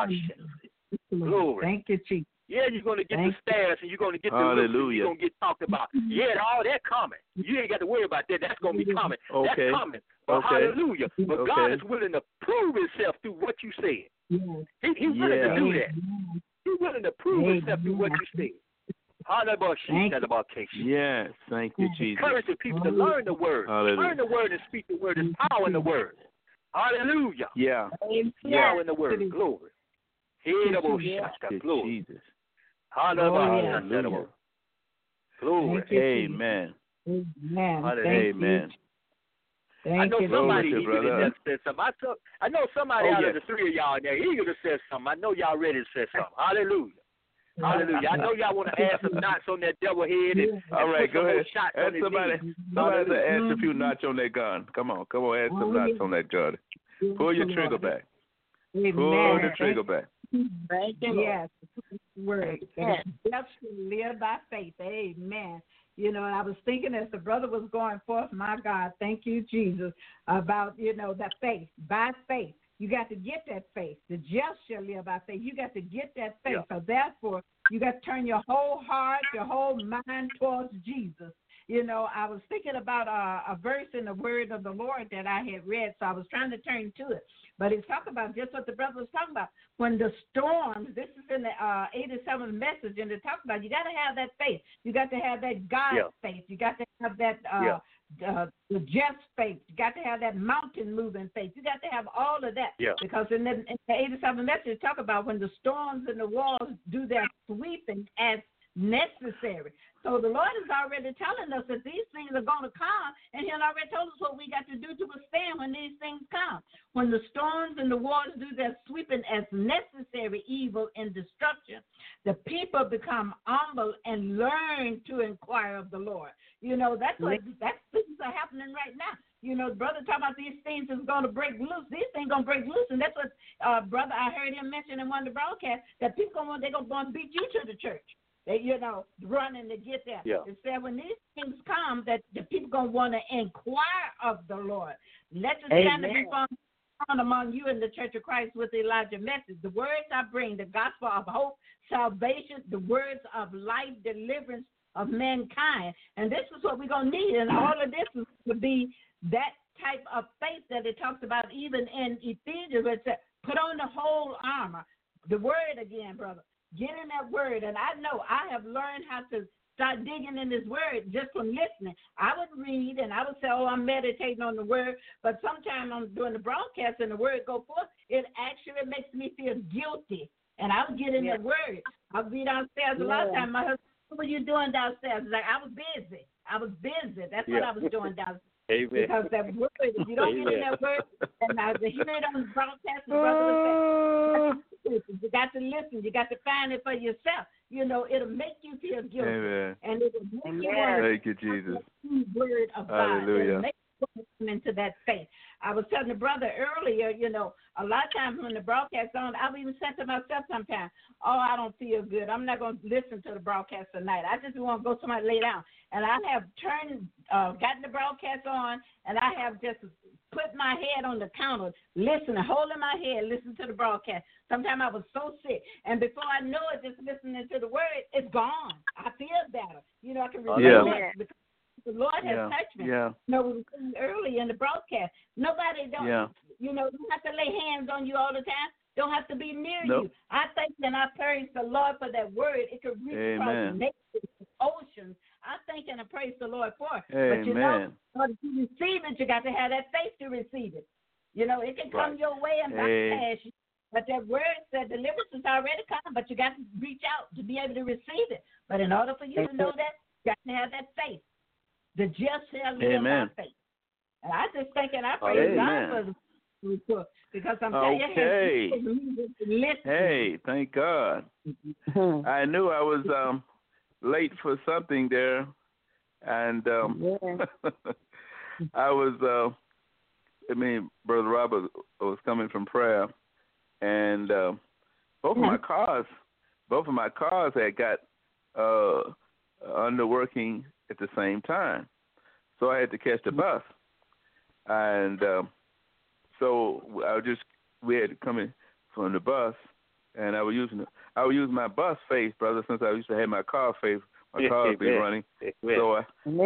Glory. Thank you, Jesus. Yeah, you're going to get the stairs and you're going to get the roof, you're going to get talked about. Yeah, all that coming. You ain't got to worry about that. That's going to be coming. That's coming. But hallelujah. But God is willing to prove himself through what you said. He's willing to do that. He's willing to prove himself through what you said. Yes, thank you, Jesus. Encouraging people to learn the word. Learn the word and speak the word. There's power in the word. Hallelujah. Yeah. Power in the word. Glory. Glory. Jesus. Hallelujah. Glory. Amen. Amen. I know somebody eager to say something. I know somebody out of the three of y'all in there eager to say something. I know y'all ready to say something. Hallelujah. Hallelujah. I know y'all want to add some knots on that devil head. And all right, go ahead. Add somebody to add a few knots on that gun. Come on, add some knots on that gun. Pull your trigger back. Pull the trigger back. Thank you. Yes, word. Just live by faith. Amen. You know, and I was thinking as the brother was going forth, my God, thank you, Jesus, about, that faith. By faith. You got to get that faith. The just shall live by faith. You got to get that faith. Yeah. So therefore, you got to turn your whole heart, your whole mind towards Jesus. I was thinking about a verse in the word of the Lord that I had read, so I was trying to turn to it. But it's talking about just what the brother was talking about. When the storms, this is in the 87th message, and it talks about you got to have that faith. You got to have that God faith. You got to have that the just faith. You got to have that mountain moving faith. You got to have all of that. Yeah. Because in the 87th message, it talk about when the storms and the walls do their sweeping as necessary. So the Lord is already telling us that these things are going to come, and He already told us what we got to do to withstand when these things come. When the storms and the waters do their sweeping as necessary evil and destruction, the people become humble and learn to inquire of the Lord. That's things are happening right now. You know, brother talking about these things is going to break loose. These things going to break loose. And that's what, brother, I heard him mention in one of the broadcasts, that people they're going to beat you to the church. They, running to get there. Yeah. It said when these things come, that the people going to want to inquire of the Lord. Let the standard be found among you in the Church of Christ with the Elijah message. The words I bring, the gospel of hope, salvation, the words of life, deliverance of mankind. And this is what we're going to need. And all of this is to be that type of faith that it talks about even in Ephesians, where it said, put on the whole armor. The word again, brother. Get in that word. And I know I have learned how to start digging in this word just from listening. I would read and I would say, I'm meditating on the word. But sometimes I'm doing the broadcast and the word go forth. It actually makes me feel guilty. And I would get in the word. I would be downstairs a lot of times. My husband, what were you doing downstairs? Like, I was busy. That's what I was doing downstairs. Amen. Because that word, if you don't get in that word, and I was hearing it on the broadcast, the brother would say, you got to listen. You got to find it for yourself. It'll make you feel guilty. Amen. And it'll make you want Thank you, Jesus. the word of God. Hallelujah. It'll make you come into that faith. I was telling the brother earlier, a lot of times when the broadcast on, I've even said to myself sometimes, I don't feel good. I'm not going to listen to the broadcast tonight. I just want to go somewhere lay down. And I have gotten the broadcast on, and I have just put my head on the counter, listening, holding my head, listening to the broadcast. Sometimes I was so sick. And before I know it, just listening to the word, it's gone. I feel better. I can remember because the Lord has touched me. Yeah. We were saying earlier in the broadcast, nobody don't, don't have to lay hands on you all the time. Don't have to be near you. I thank and I praise the Lord for that word. It could reach across the nations, oceans. I thank and I praise the Lord for it. But in order to receive it, you got to have that faith to receive it. It can come your way and bypass you. But that word said deliverance is already come, but you got to reach out to be able to receive it. But in order for you to know that, you got to have that faith. The just shall live by faith. And I just think and I praise God for the report because I'm telling you, hey, thank God. I knew I was late for something there, and I was. Brother Robert was coming from prayer, and both of my cars had got underworking at the same time, so I had to catch the bus, and so we had to come in from the bus, and I was using my bus faith, brother, since I used to have my car faith. My cars be running, so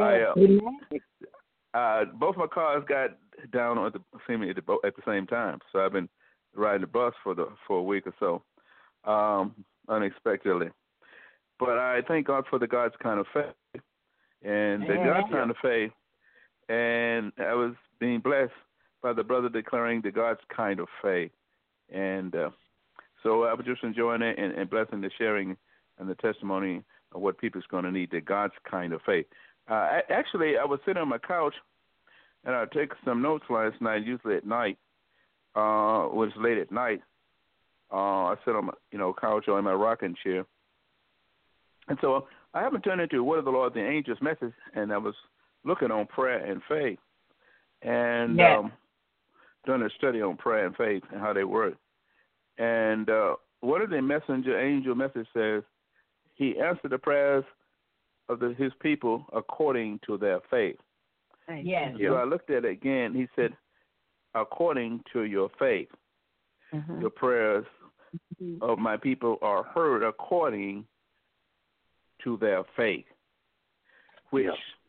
both my cars got down at the same time. So I've been riding the bus for a week or so, unexpectedly. But I thank God for the God's kind of faith, and the God's kind of faith, and I was being blessed by the brother declaring the God's kind of faith, and so I was just enjoying it and blessing the sharing and the testimony of what people's going to need, the God's kind of faith. Actually, I was sitting on my couch, and I took some notes last night. Usually at night, it was late at night. I sit on my couch or in my rocking chair, and so I haven't turned into Word of the Lord, the Angel's Message, and I was looking on prayer and faith, and doing a study on prayer and faith and how they work. And one of the angel message says, he answered the prayers of his people according to their faith. Yes. So I looked at it again. He said, according to your faith, your prayers of my people are heard according to their faith, which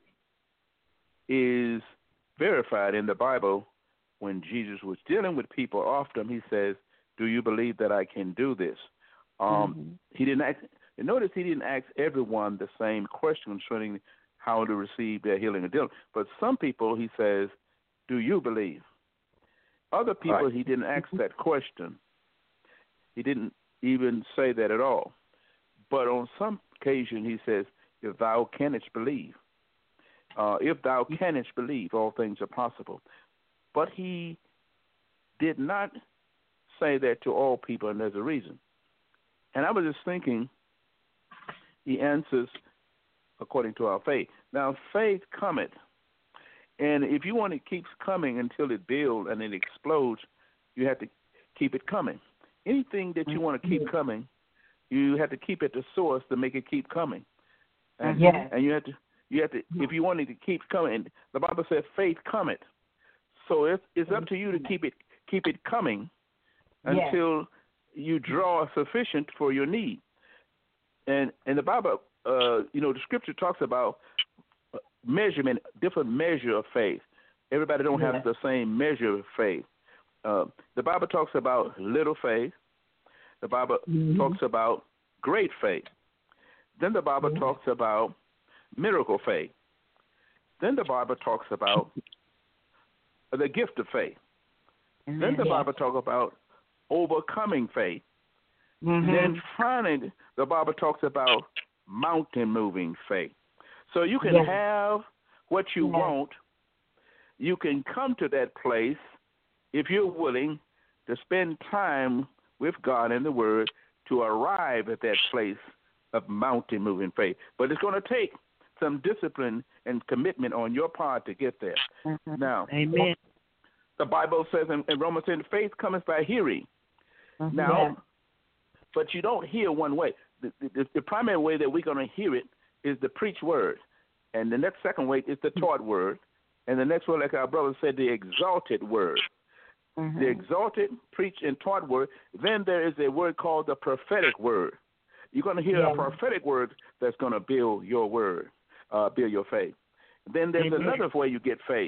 is verified in the Bible. When Jesus was dealing with people, often he says, do you believe that I can do this? He didn't ask. And notice he didn't ask everyone the same question concerning how to receive their healing and dealing. But some people, he says, do you believe? Other people, he didn't ask that question. He didn't even say that at all. But on some occasion, he says, if thou canst believe. If thou canst believe, all things are possible. But he did not say that to all people, and there's a reason. And I was just thinking, he answers according to our faith. Now, faith cometh And if you want it keeps coming until it builds and it explodes, you have to keep it coming. Anything that you want to keep coming, you have to keep at the source to make it keep coming. And, and you have to if you want it to keep coming, the Bible says faith cometh. So it's up to you to keep it coming until you draw sufficient for your need. And the Bible, the Scripture talks about measurement, different measure of faith. Everybody don't have the same measure of faith. The Bible talks about little faith. The Bible talks about great faith. Then the Bible talks about miracle faith. Then the Bible talks about the gift of faith. Then the Bible talks about overcoming faith. Then finally, the Bible talks about mountain moving faith. So you can have what you want. You can come to that place if you're willing to spend time with God and the Word to arrive at that place of mountain moving faith. But it's going to take some discipline and commitment on your part to get there. Now, Amen. The Bible says in Romans 10, faith cometh by hearing. Now, but you don't hear one way. The primary way that we're going to hear it is the preached word. And the next second way is the taught word. And the next one, like our brother said, the exalted word. The exalted, preached, and taught word. Then there is a word called the prophetic word. You're going to hear a prophetic word that's going to build your word, build your faith. Then there's another way you get faith.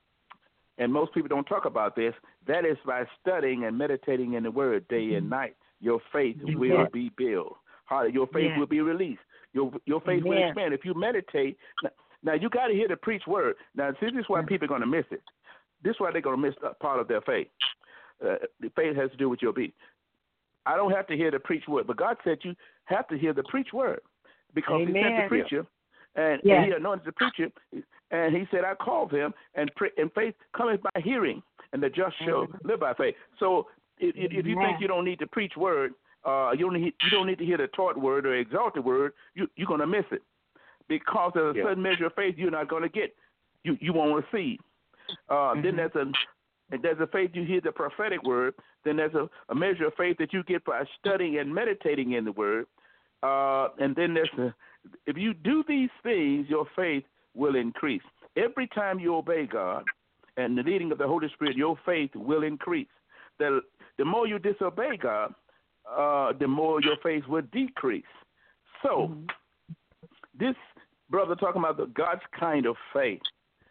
And most people don't talk about this. That is by studying and meditating in the word day and night. Your faith will be built. Your faith will be released. Your faith will expand. If you meditate, now you got to hear the preached word. Now, see, this is why people are going to miss it. This is why they're going to miss a part of their faith. The faith has to do with your obedience. I don't have to hear the preached word, but God said you have to hear the preached word because He sent the preacher, and He anointed the preacher, and He said, I called him, and faith cometh by hearing, and the just shall live by faith. So if you think you don't need the preached word, you don't need to hear the taught word or exalted word, you're going to miss it because there's a certain measure of faith you're not going to get. You won't receive. Then there's a faith you hear the prophetic word. Then there's a measure of faith that you get by studying and meditating in the word. And then if you do these things, your faith will increase. Every time you obey God and the leading of the Holy Spirit, your faith will increase. The more you disobey God, the more your faith will decrease. So this brother talking about God's kind of faith.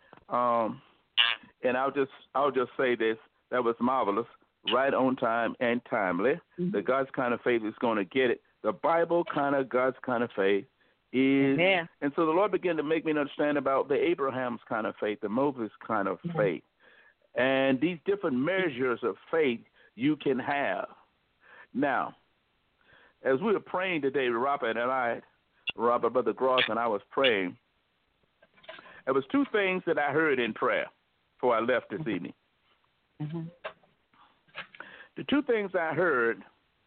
And I'll just say this: that was marvelous, right on time and timely. The God's kind of faith is going to get it. The Bible kind of God's kind of faith is, and so the Lord began to make me understand about the Abraham's kind of faith, the Moses kind of faith, and these different measures of faith you can have. Now, as we were praying today, Robert, Brother Gross, and I was praying. There was two things that I heard in prayer before I left this evening. The two things I heard,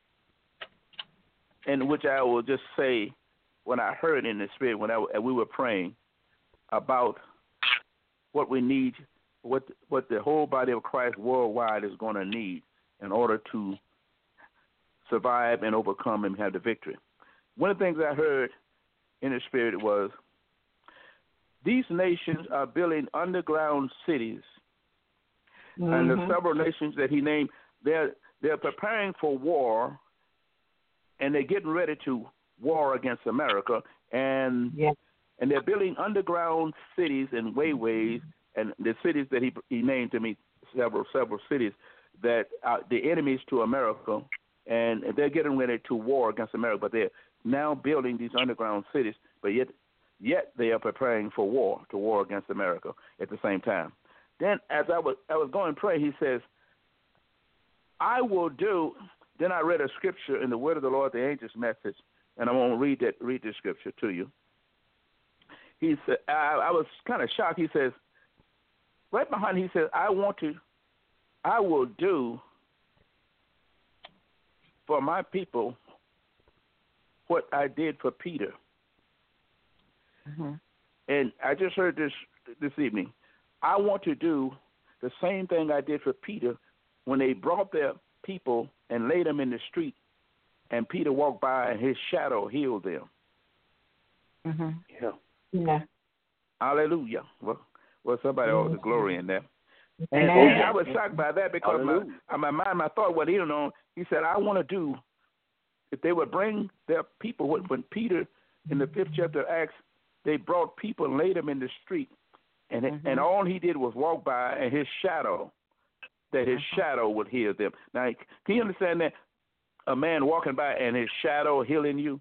and which I will just say when I heard in the Spirit when we were praying about what we need, what the whole body of Christ worldwide is going to need in order to survive and overcome and have the victory. One of the things I heard in the Spirit was, these nations are building underground cities, and the several nations that he named, they're preparing for war, and they're getting ready to war against America, and they're building underground cities and wayways, and the cities that he named to me, several cities that are the enemies to America, and they're getting ready to war against America, but they're now building these underground cities, but yet they are preparing for war, to war against America at the same time. Then as I was going to pray, he says, I will do. Then I read a scripture in the word of the Lord, the angel's message, and I want to read the scripture to you. He said, I was kind of shocked. He says, right behind, he says, I will do for my people what I did for Peter. And I just heard this evening. I want to do the same thing I did for Peter when they brought their people and laid them in the street, and Peter walked by and his shadow healed them. Yeah. Yeah. Hallelujah. Well, somebody ought the glory in that. And I was shocked by that because Hallelujah. my thought what he don't know. He said, I want to do, if they would bring their people, when Peter in the 5th chapter of Acts, they brought people and laid them in the street, and all he did was walk by and his shadow would heal them. Now, can you understand that? A man walking by and his shadow healing you?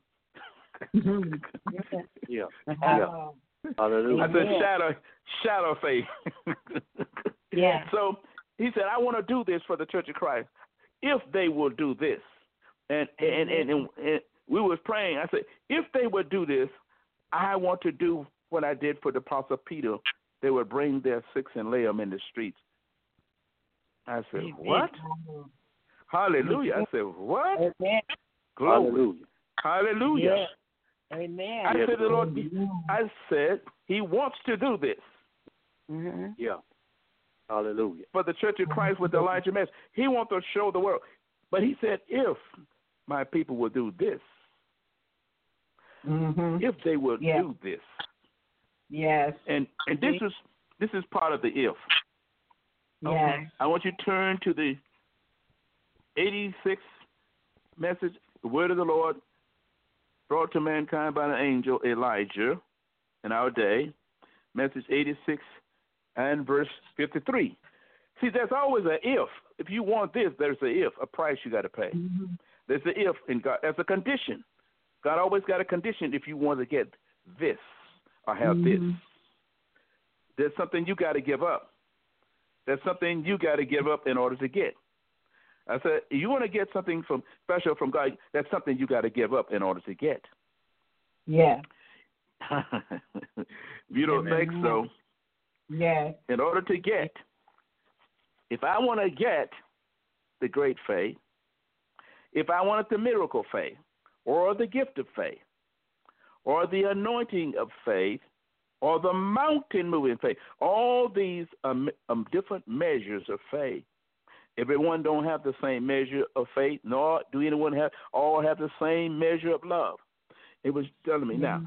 Yeah. Yeah. Hallelujah. I said shadow faith. Yeah. So he said, I want to do this for the Church of Christ if they will do this. And we was praying. I said, if they would do this, I want to do what I did for the Apostle Peter. They would bring their sick and lay them in the streets. I said, what? Hallelujah. I said, what? Amen. Glory. Hallelujah. Yeah. Amen. I said, the Lord, I said, he wants to do this. Yeah. Hallelujah. For the Church of Christ with Elijah Mess. He wants to show the world. But he said, if my people will do this, if they will do this. Yes. And this is part of the if. Yes. I want you to turn to the 86th message, the word of the Lord brought to mankind by the angel Elijah in our day, message 86 and verse 53. See, there's always an if. If you want this, there's an if, a price you got to pay. There's an if in God. There's a condition. God always got a condition if you want to get this or have this. There's something you got to give up. There's something you got to give up in order to get. I said, you want to get something special from God, that's something you got to give up in order to get. Yeah. You don't think so? Yeah. In order to get, if I want to get the great faith, if I wanted the miracle faith, or the gift of faith, or the anointing of faith, or the mountain moving faith, all these different measures of faith. Everyone don't have the same measure of faith, nor do anyone all have the same measure of love. It was telling me now.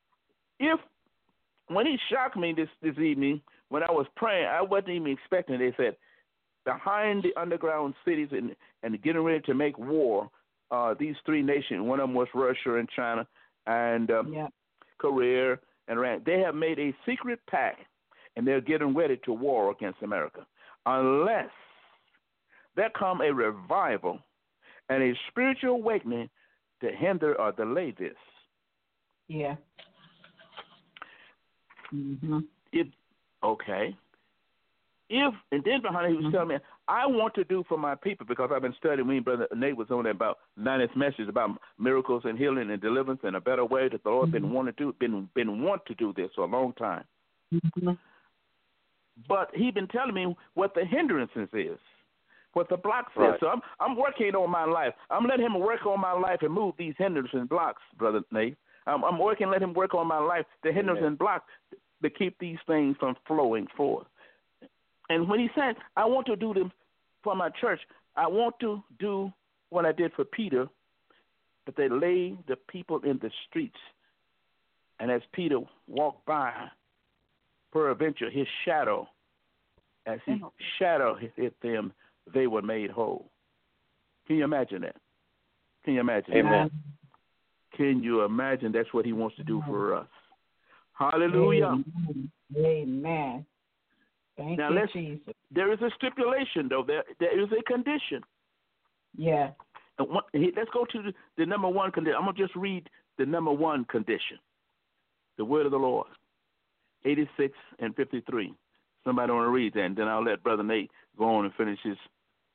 When he shocked me this evening, when I was praying, I wasn't even expecting. They said, behind the underground cities and getting ready to make war, these three nations, one of them was Russia and China and Korea and Iran. They have made a secret pact, and they're getting ready to war against America. Unless there come a revival and a spiritual awakening to hinder or delay this. Yeah. And then behind it, he was telling me, I want to do for my people, because I've been studying, me and Brother Nate was on there about 90th message about miracles and healing and deliverance and a better way that the Lord been want to do this for a long time. But he's been telling me what the hindrances is, what the blocks is. So I'm working on my life. I'm letting him work on my life and move these hindrances and blocks, Brother Nate. I'm working, let him work on my life, the hindrances and blocks to keep these things from flowing forth. And when he said, I want to do them for my church, I want to do what I did for Peter, but they lay the people in the streets. And as Peter walked by, peradventure his shadow, as his shadow hit them, they were made whole. Can you imagine that? Can you imagine Amen. that? Can you imagine that's what he wants to do for us? Hallelujah. Amen. Thank now you, Jesus. There is a stipulation, though. There is a condition. Yeah. Let's go to the number one condition. I'm going to just read the number one condition. The word of the Lord, 86 and 53. Somebody want to read that, and then I'll let Brother Nate go on and finish his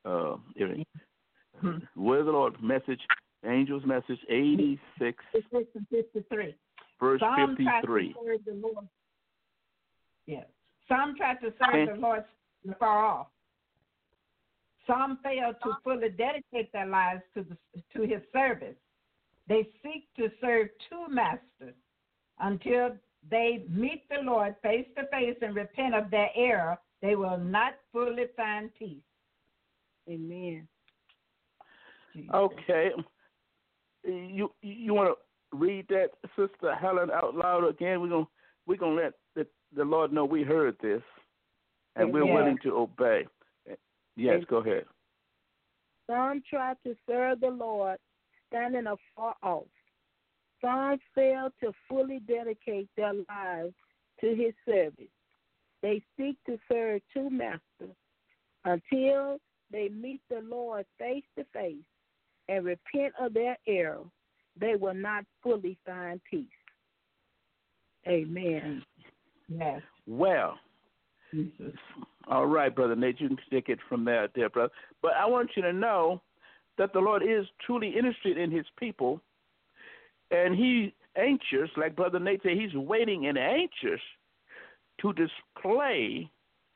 word of the Lord message, angel's message, 86 and 53. Verse Some 53. Tried to serve the Lord. Yeah. Some tried to serve the Lord far off. Some failed to fully dedicate their lives to his service. They seek to serve two masters until they meet the Lord face to face and repent of their error, they will not fully find peace. Amen. Jesus. Okay. You want to read that, Sister Helen, out loud again? We're gonna let the Lord know we heard this, and we're willing to obey. Yes, go ahead. Some tried to serve the Lord standing afar off. Some failed to fully dedicate their lives to his service. They seek to serve two masters until they meet the Lord face to face and repent of their error. They will not fully find peace. Amen. Yes. Well, Jesus. all right, Brother Nate, you can stick it from there, brother. But I want you to know that the Lord is truly interested in his people, and he's anxious, like Brother Nate said, he's waiting and anxious to display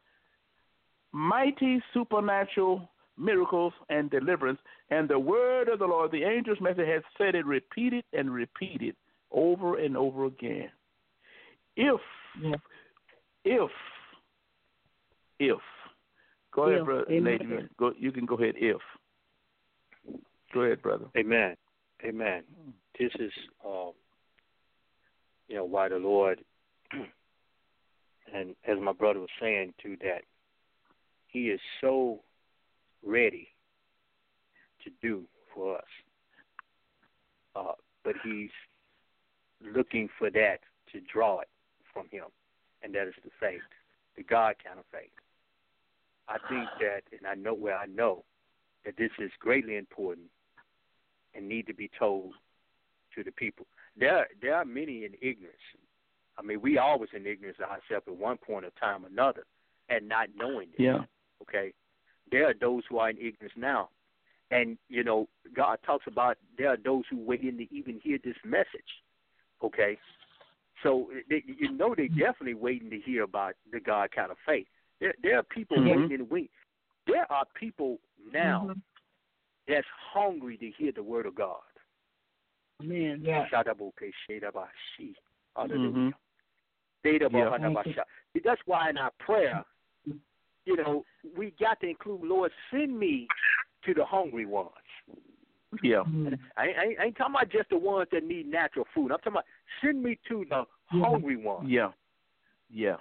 mighty supernatural miracles and deliverance. And the word of the Lord, the angel's message, has said it repeated and repeated over and over again. If, go ahead, Brother Nate, you can go ahead, if. Go ahead, brother. Amen. This is, why the Lord, and as my brother was saying too, that he is so ready to do for us. But he's looking for that to draw it from him, and that is the faith, the God kind of faith. I think that, and I know that this is greatly important and need to be told to the people. There are many in ignorance. I mean, we always in ignorance ourselves at one point of time or another, and not knowing this. Yeah. Okay? There are those who are in ignorance now. And, God talks about there are those who wait in to even hear this message. Okay? So, they definitely waiting to hear about the God kind of faith. There are people waiting in the wing. There are people now that's hungry to hear the word of God. Amen. Yeah. Hallelujah. That's why in our prayer, we got to include, Lord, send me to the hungry ones. Yeah. I ain't talking about just the ones that need natural food. I'm talking about send me to the hungry ones. Yeah. Yeah.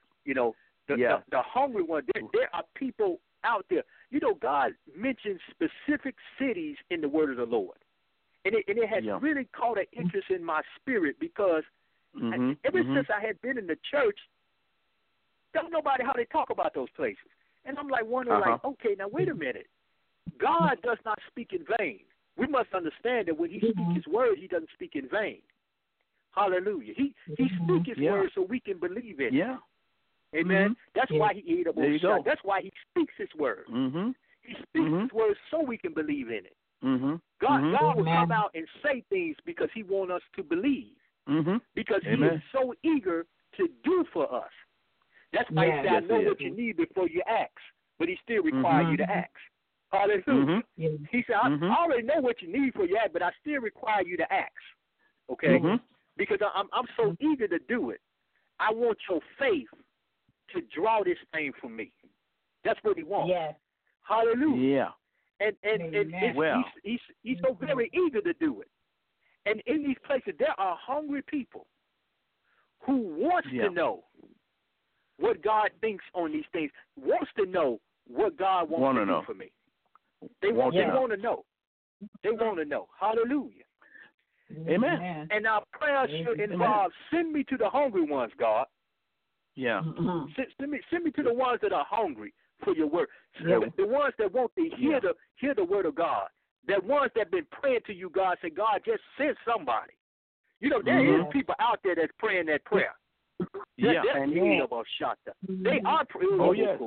The hungry ones. There are people out there. God mentions specific cities in the word of the Lord. And it has really caught an interest in my spirit because ever since I had been in the church, don't nobody how they talk about those places. And I'm like wondering, okay, now wait a minute. God does not speak in vain. We must understand that when he speaks his word, he doesn't speak in vain. Hallelujah. He speaks his word so we can believe it. Yeah. Amen. That's why he ate up on shot. That's why he speaks his word. He speaks his word so we can believe in it. God will come out and say things because he wants us to believe. Because he is so eager to do for us. That's why he said, I know what you need before you ask, but he still requires you to ask. Hallelujah. He said, I already know what you need for you ask, but I still require you to ask. Okay? Because I'm so eager to do it. I want your faith to draw this thing from me. That's what he wants. Yes. Hallelujah. Yeah. And he's so very eager to do it. And in these places, there are hungry people who wants to know what God thinks on these things, wants to know what God wants to do for me. They want to know. They want to know. Hallelujah. Amen. And our prayer should involve, send me to the hungry ones, God. Yeah. Send me to the ones that are hungry for your word. The ones that want to hear the word of God. The ones that have been praying to you, God, say, God, just send somebody. There is people out there that's praying that prayer. They are praying. Oh, yes.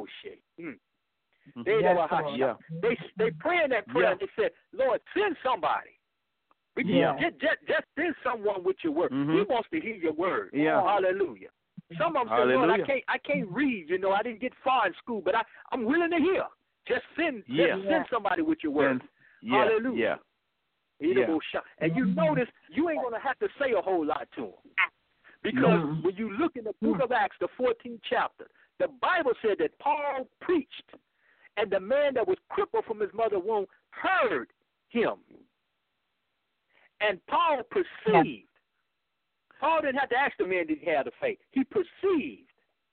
They praying that prayer and they said, Lord, send somebody. Just send someone with your word. He wants to hear your word. Yeah. Hallelujah. Some of them say, Lord, I can't read. I didn't get far in school, but I'm willing to hear. Just send somebody with your word. Hallelujah. And you notice you ain't going to have to say a whole lot to them Because when you look in the book of Acts, the 14th chapter, the Bible said that Paul preached, and the man that was crippled from his mother's womb heard him. And Paul perceived. Paul didn't have to ask the man did he have the faith. He perceived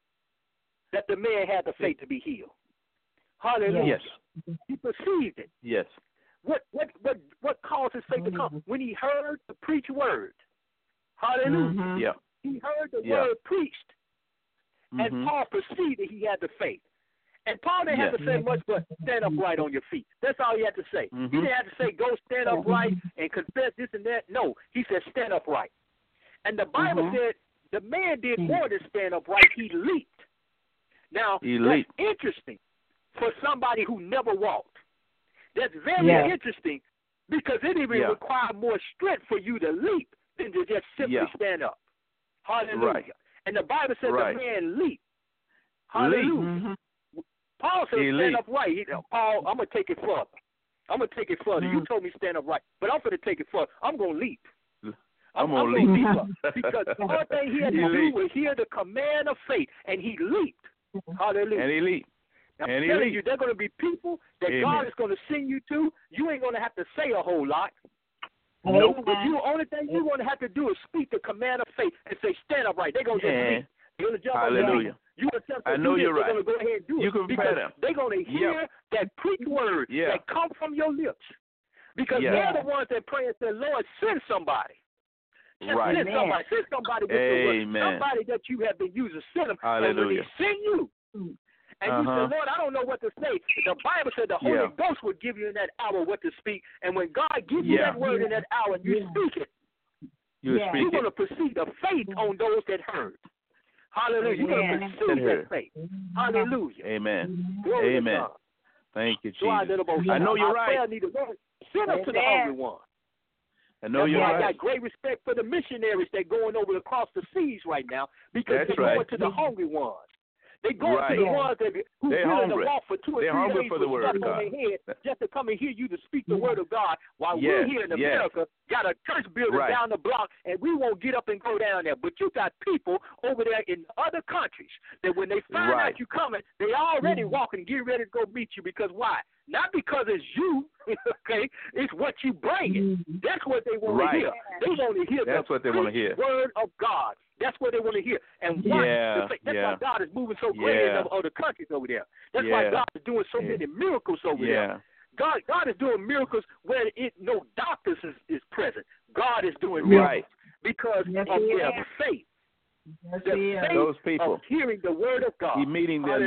that the man had the faith to be healed. Hallelujah. Yes. He perceived it. Yes. What caused his faith to come? When he heard the preached word. Hallelujah. Yeah. He heard the word preached. And Paul perceived that he had the faith. And Paul didn't have to say much but stand upright on your feet. That's all he had to say. He didn't have to say go stand upright and confess this and that. No, he said stand upright. And the Bible said the man did more than stand upright. He leaped. Now, that's interesting for somebody who never walked. That's very interesting because it even requires more strength for you to leap than to just simply stand up. Hallelujah. Right. And the Bible said the man leaped. Hallelujah. Paul said stand upright. Paul, I'm going to take it further. You told me stand upright, but I'm going to take it further. I'm going to leap. I'm going to leap because the only thing he had to do was hear the command of faith, and he leaped. Hallelujah. And he leaped. I'm telling you, there are going to be people that God is going to send you to. You ain't going to have to say a whole lot. No, but the only thing you're going to have to do is speak the command of faith and say, stand upright. They're going to just leap. They're going to jump up. Hallelujah. I know you're right. They're going to go ahead and do it because they're going to hear that preach word that come from your lips. Because they're the ones that pray and say, Lord, send somebody. Send somebody with the word. Somebody that you have been using. Send them. Hallelujah. And when they send you, and you say, Lord, I don't know what to say. The Bible said the Holy Ghost will give you in that hour what to speak. And when God gives you that word in that hour and you speak it, you're going to perceive the faith on those that heard. Hallelujah. You're going to perceive that faith. Hallelujah. Amen. Glory Amen. Thank you, Jesus. I know you're right. Send us to the hungry one. I know you're right. I got great respect for the missionaries that are going over across the seas right now because they're going to the hungry ones. They go to the ones that who willing to walk for 2 or 3 days for the word of God. On their head just to come and hear you to speak the word of God while we're here in America, got a church building down the block, and we won't get up and go down there. But you got people over there in other countries that when they find out you coming, they already walking, getting ready to go meet you because why? Not because it's you, okay? It's what you bring. That's what they want to hear. They want to hear the word of God. That's what they want to hear. And that's why God is moving so great in other countries over there. That's why God is doing so many miracles over there. God is doing miracles where no doctors is present. God is doing miracles because of their faith. The faith those people of hearing the word of God. He meeting their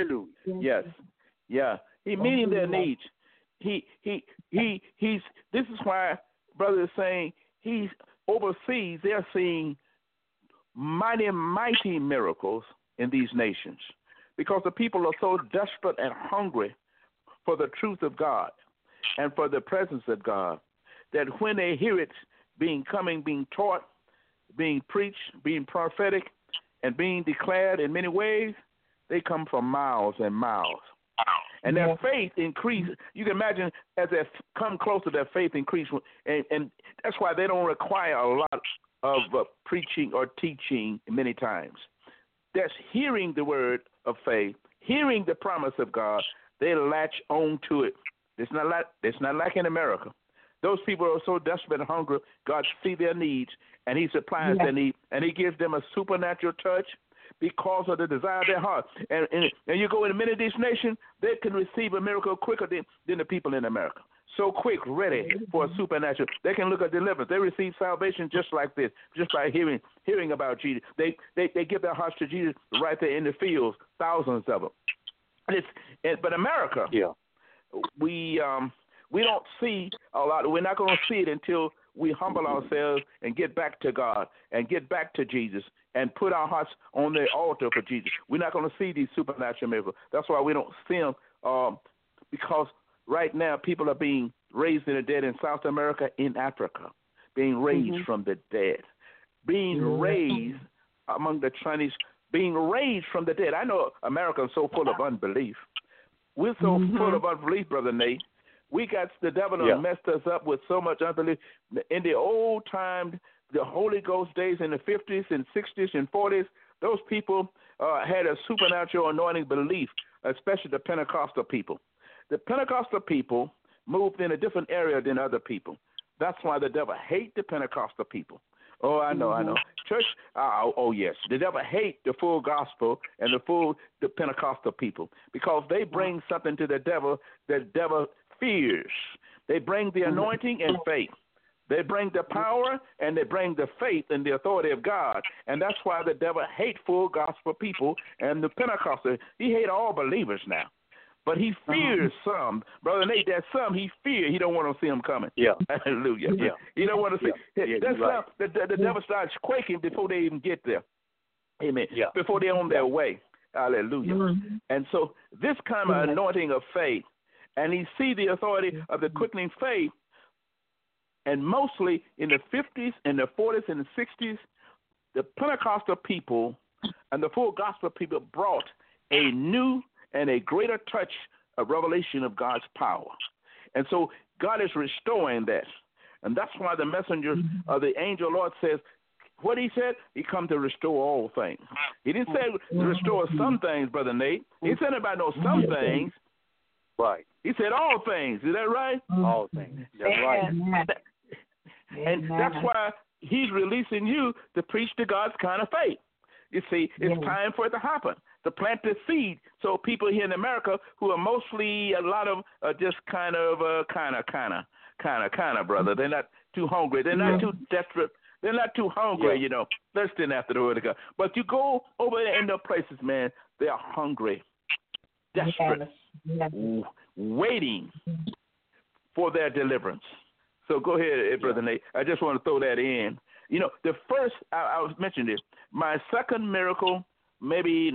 He meeting their needs. He's this is why brother is saying he's overseas. They're seeing mighty miracles in these nations because the people are so desperate and hungry for the truth of God and for the presence of God that when they hear it being taught, being preached, being prophetic, and being declared in many ways, they come from miles and miles. And their faith increases. You can imagine as they come closer, their faith increases. And that's why they don't require a lot of preaching or teaching many times. That's hearing the word of faith, hearing the promise of God. They latch on to it. It's not like in America. Those people are so desperate and hungry. God sees their needs, and he supplies their need, and he gives them a supernatural touch because of the desire of their heart. And you go in many of these nations, they can receive a miracle quicker than the people in America. So quick, ready for a supernatural. They can look at deliverance. They receive salvation just like this, just by hearing about Jesus. They give their hearts to Jesus right there in the fields, thousands of them. But America, we don't see a lot. We're not going to see it until we humble ourselves and get back to God and get back to Jesus and put our hearts on the altar for Jesus. We're not going to see these supernatural miracles. That's why we don't see them because right now people are being raised in the dead in South America, in Africa, being raised from the dead, being raised among the Chinese, being raised from the dead. I know America is so full of unbelief. We're so full of unbelief, Brother Nate. We got the devil messed us up with so much unbelief. In the old time, the Holy Ghost days in the 50s and 60s and 40s, those people had a supernatural anointing belief, especially the Pentecostal people. The Pentecostal people moved in a different area than other people. That's why the devil hates the Pentecostal people. Oh, I know. Church, yes. The devil hates the full gospel and the Pentecostal people because they bring something to the devil fears. They bring the anointing and faith. They bring the power and they bring the faith and the authority of God. And that's why the devil hates full gospel people and the Pentecostal. He hates all believers now. But he fears some. Brother Nate, there's some he fears. He don't want to see them coming. Yeah. Hallelujah. Yeah. He don't want to see. Yeah, That's right. the devil starts quaking before they even get there. Amen. Yeah. Before they're on their way. Hallelujah. Mm-hmm. And so this kind of anointing of faith, and he see the authority of the quickening faith, and mostly in the 50s and the 40s and the 60s, the Pentecostal people and the full gospel people brought a new and a greater touch of revelation of God's power. And so God is restoring that. And that's why the messenger of the angel Lord says, what he said, he come to restore all things. He didn't say restore some things, Brother Nate. He said about no some things. Right. He said all things. Is that right? All things. That's right. And that's why he's releasing you to preach to God's kind of faith. You see, it's time for it to happen, to plant the seed. So people here in America who are mostly a lot of just kind of, brother. They're not too hungry. They're not too desperate. They're not too hungry, thirsting after the word of God. But you go over there in the places, man, they are hungry, desperate, waiting for their deliverance. So go ahead, Brother Nate. I just want to throw that in. The first, I was mentioning this, my second miracle, maybe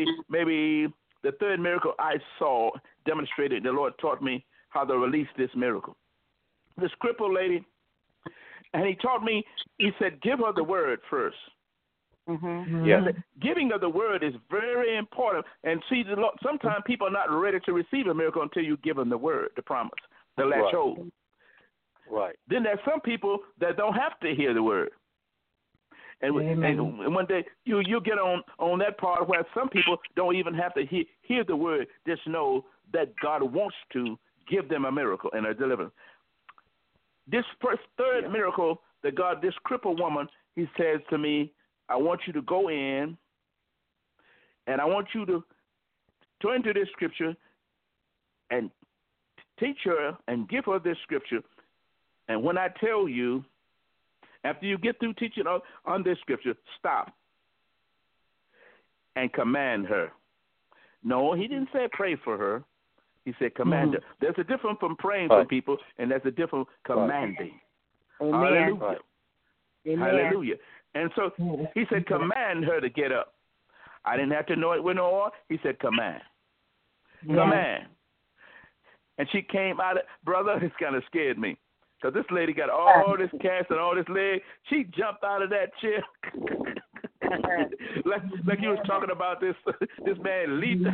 the third miracle I saw demonstrated, the Lord taught me how to release this miracle. This crippled lady, and he taught me, he said, give her the word first. Mm-hmm. Yeah, giving of the word is very important. And see, sometimes people are not ready to receive a miracle until you give them the word, the promise, the latch hold. Right. Then there's some people that don't have to hear the word. And one day you get on that part where some people don't even have to hear the word, just know that God wants to give them a miracle and a deliverance. This third miracle that God, this crippled woman, he says to me, I want you to go in and I want you to turn to this scripture and teach her and give her this scripture. And when I tell you, after you get through teaching on this scripture, stop and command her. No, he didn't say pray for her. He said command her. There's a difference from praying for people, and there's a different commanding. Amen. Hallelujah. Amen. Hallelujah. And so he said command her to get up. I didn't have to know it with no oil. He said command. Command. And she came out of, brother, it's kind of scared me. Because this lady got all this cast and all this leg. She jumped out of that chair. like you was talking about this man leaped.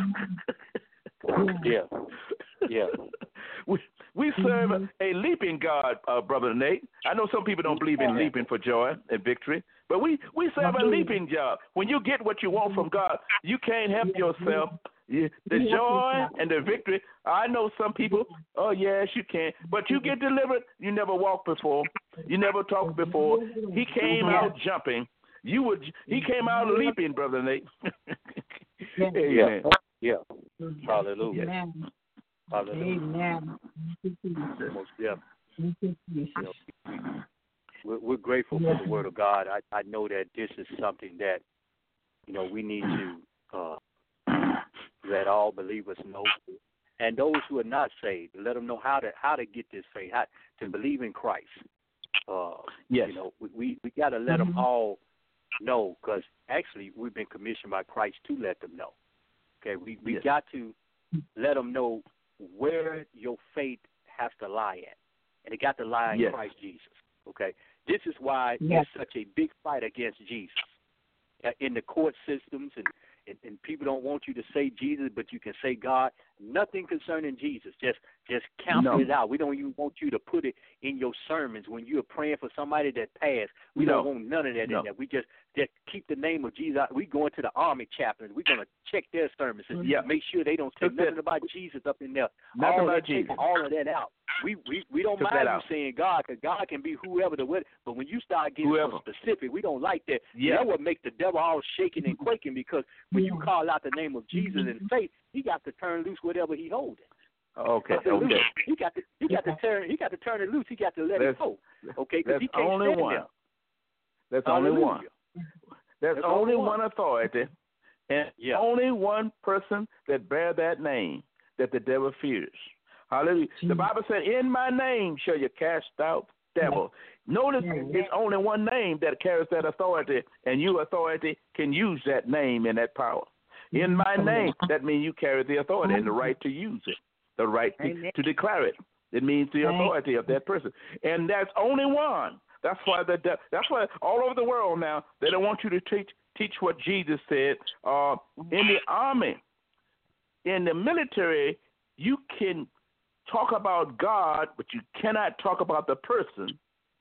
Yeah. We serve a leaping God, Brother Nate. I know some people don't believe in leaping for joy and victory, but we serve a leaping job. When you get what you want from God, you can't help yourself. The joy and the victory. I know some people, oh, yes, you can. But you get delivered. You never walked before. You never talked before. He came out jumping. He came out leaping, Brother Nate. Amen. Yeah. Hallelujah. Amen. Hallelujah. Amen. Most definitely. We're grateful for the word of God. I know that this is something that, we need to let all believers know. And those who are not saved, let them know how to get this faith, how to believe in Christ. Yes. We got to let them all know, because actually we've been commissioned by Christ to let them know. Okay, we got to let them know where your faith has to lie at, and it got to lie in Christ Jesus. Okay, this is why there's such a big fight against Jesus in the court systems, and people don't want you to say Jesus, but you can say God. nothing concerning Jesus. Just cancel it out. We don't even want you to put it in your sermons when you're praying for somebody that passed. We don't want none of that in there. We just keep the name of Jesus out. We going to the army chaplains. We're going to check their sermons and make sure they don't say nothing about Jesus up in there. Nothing about Jesus. All of that out. We don't mind you saying God, because God can be whoever the what. But when you start getting so specific, we don't like that. That would make the devil all shaking and quaking, because when you call out the name of Jesus in faith, he got to turn loose whatever he holding. Okay. He got to turn it loose. He got to let it go. Okay, because he can't only stand one. there. That's only one. There's only one authority, and only one person that bear that name that the devil fears. Hallelujah. The Bible said, "In my name shall you cast out devil." Notice it's only one name that carries that authority, and your authority can use that name and that power. In my name, that means you carry the authority and the right to use it, the right to declare it. It means the authority of that person, and that's only one. That's why all over the world now they don't want you to teach what Jesus said. In the army, in the military, you can talk about God, but you cannot talk about the person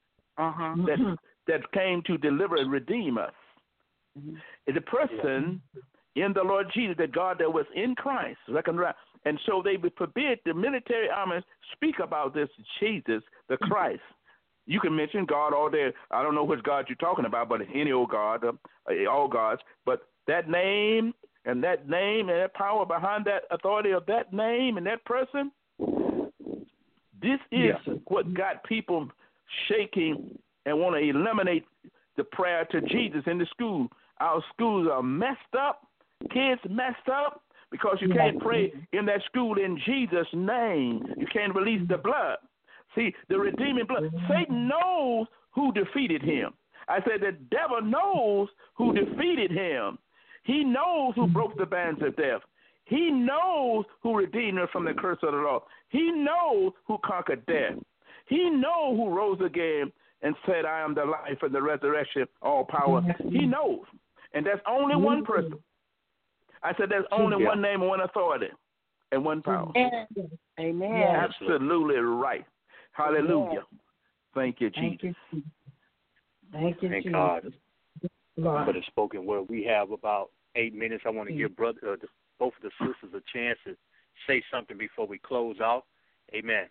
that came to deliver and redeem us. The person in the Lord Jesus, the God that was in Christ, reconciled. And so they would forbid the military armies speak about this Jesus, the Christ. You can mention God all day. I don't know which God you're talking about, but any old God, all gods. But that name and that power behind that authority of that name and that person, this is what got people shaking and want to eliminate the prayer to Jesus in the school. Our schools are messed up. Kids messed up because you can't pray in that school in Jesus' name. You can't release the blood. See, the redeeming blood. Satan knows who defeated him. I said the devil knows who defeated him. He knows who broke the bands of death. He knows who redeemed her from the curse of the law. He knows who conquered death. He knows who rose again and said, "I am the life and the resurrection, all power." He knows. And there's only one person. I said there's only one name and one authority and one power. Amen. Absolutely right. Hallelujah. Thank you, Jesus. Thank you, Thank Jesus. God for the spoken word. We have about 8 minutes. I want to give both of the sisters a chance to say something before we close out. Amen.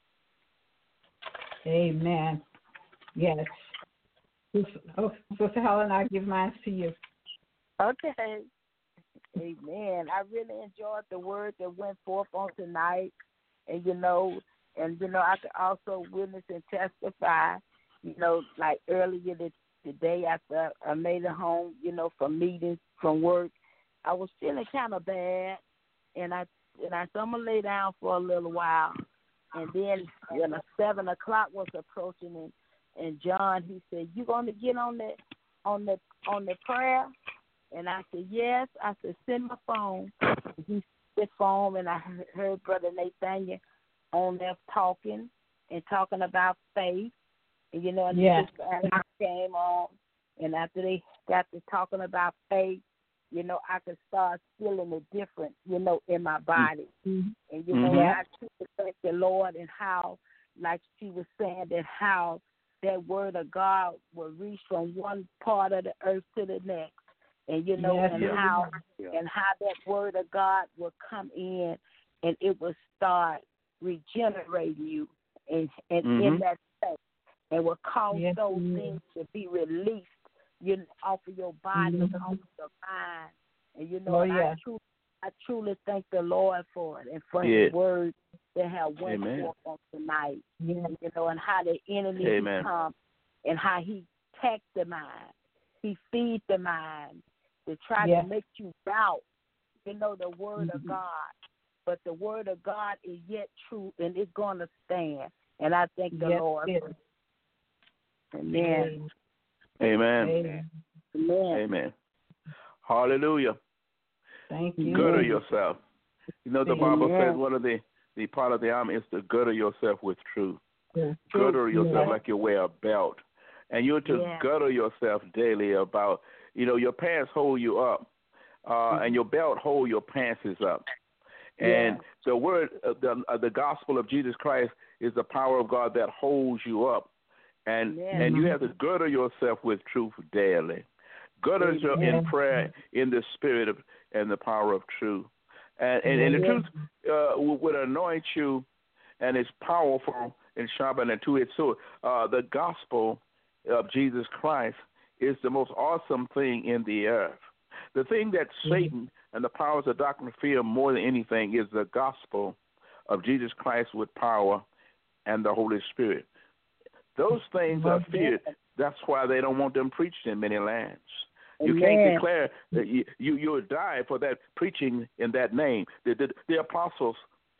Amen. Yes. Sister Helen, I give mine to you. Okay. Amen. I really enjoyed the word that went forth on tonight. And, I could also witness and testify, like earlier the day after I made it home, from meetings, from work, I was feeling kind of bad. And I said, I'm going to lay down for a little while. And then when 7 o'clock was approaching, and John, he said, "You going to get on the prayer?" And I said, "Yes." I said, "Send my phone." He sent the phone, and I heard Brother Nathaniel on there talking about faith. And, and I came on, and after they got to talking about faith, I could start feeling it different, in my body. And, I truly thank the Lord, and how, like she was saying, that how that word of God will reach from one part of the earth to the next. And, how that word of God will come in, and it will start regenerating you and in that space, and will cause those things to be released, off of your body, off of your mind. And, I truly thank the Lord for it, and for His word that have went forth on tonight. And how the enemy come, and how he attacks the mind. He feeds the mind to try to make you doubt, the word of God. But the word of God is yet true, and it's going to stand. And I thank the Lord for it. Amen. Amen. Amen. Hallelujah. Thank you. Girdle yourself. The Bible says one of the part of the army is to girdle yourself with truth. Girdle yourself like you wear a belt. And you're to girdle yourself daily about, your pants hold you up, and your belt hold your pants up. And the word, the gospel of Jesus Christ is the power of God that holds you up. And you have to girdle yourself with truth daily. Girdle yourself in prayer, in the spirit of and the power of truth. And the truth would anoint you, and it's powerful and sharper than a two-edged sword. The gospel of Jesus Christ is the most awesome thing in the earth. The thing that Satan and the powers of darkness fear more than anything is the gospel of Jesus Christ with power and the Holy Spirit. Those things are feared. That's why they don't want them preached in many lands. You can't declare that you'll die for that preaching in that name. The apostles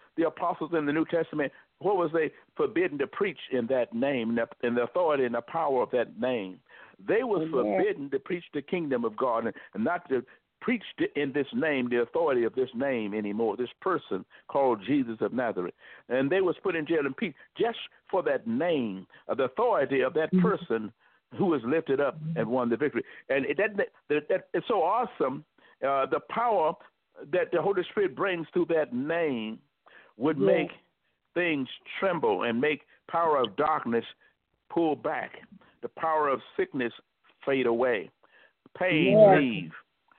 in the New Testament, what was they forbidden to preach in that name, in the authority and the power of that name? They were forbidden to preach the kingdom of God and not to preach in this name, the authority of this name anymore, this person called Jesus of Nazareth. And they was put in jail and impeached just for that name, the authority of that person who was lifted up and won the victory. And that it's so awesome, the power that the Holy Spirit brings through that name would make things tremble and make power of darkness pull back. The power of sickness fade away. Pain leave.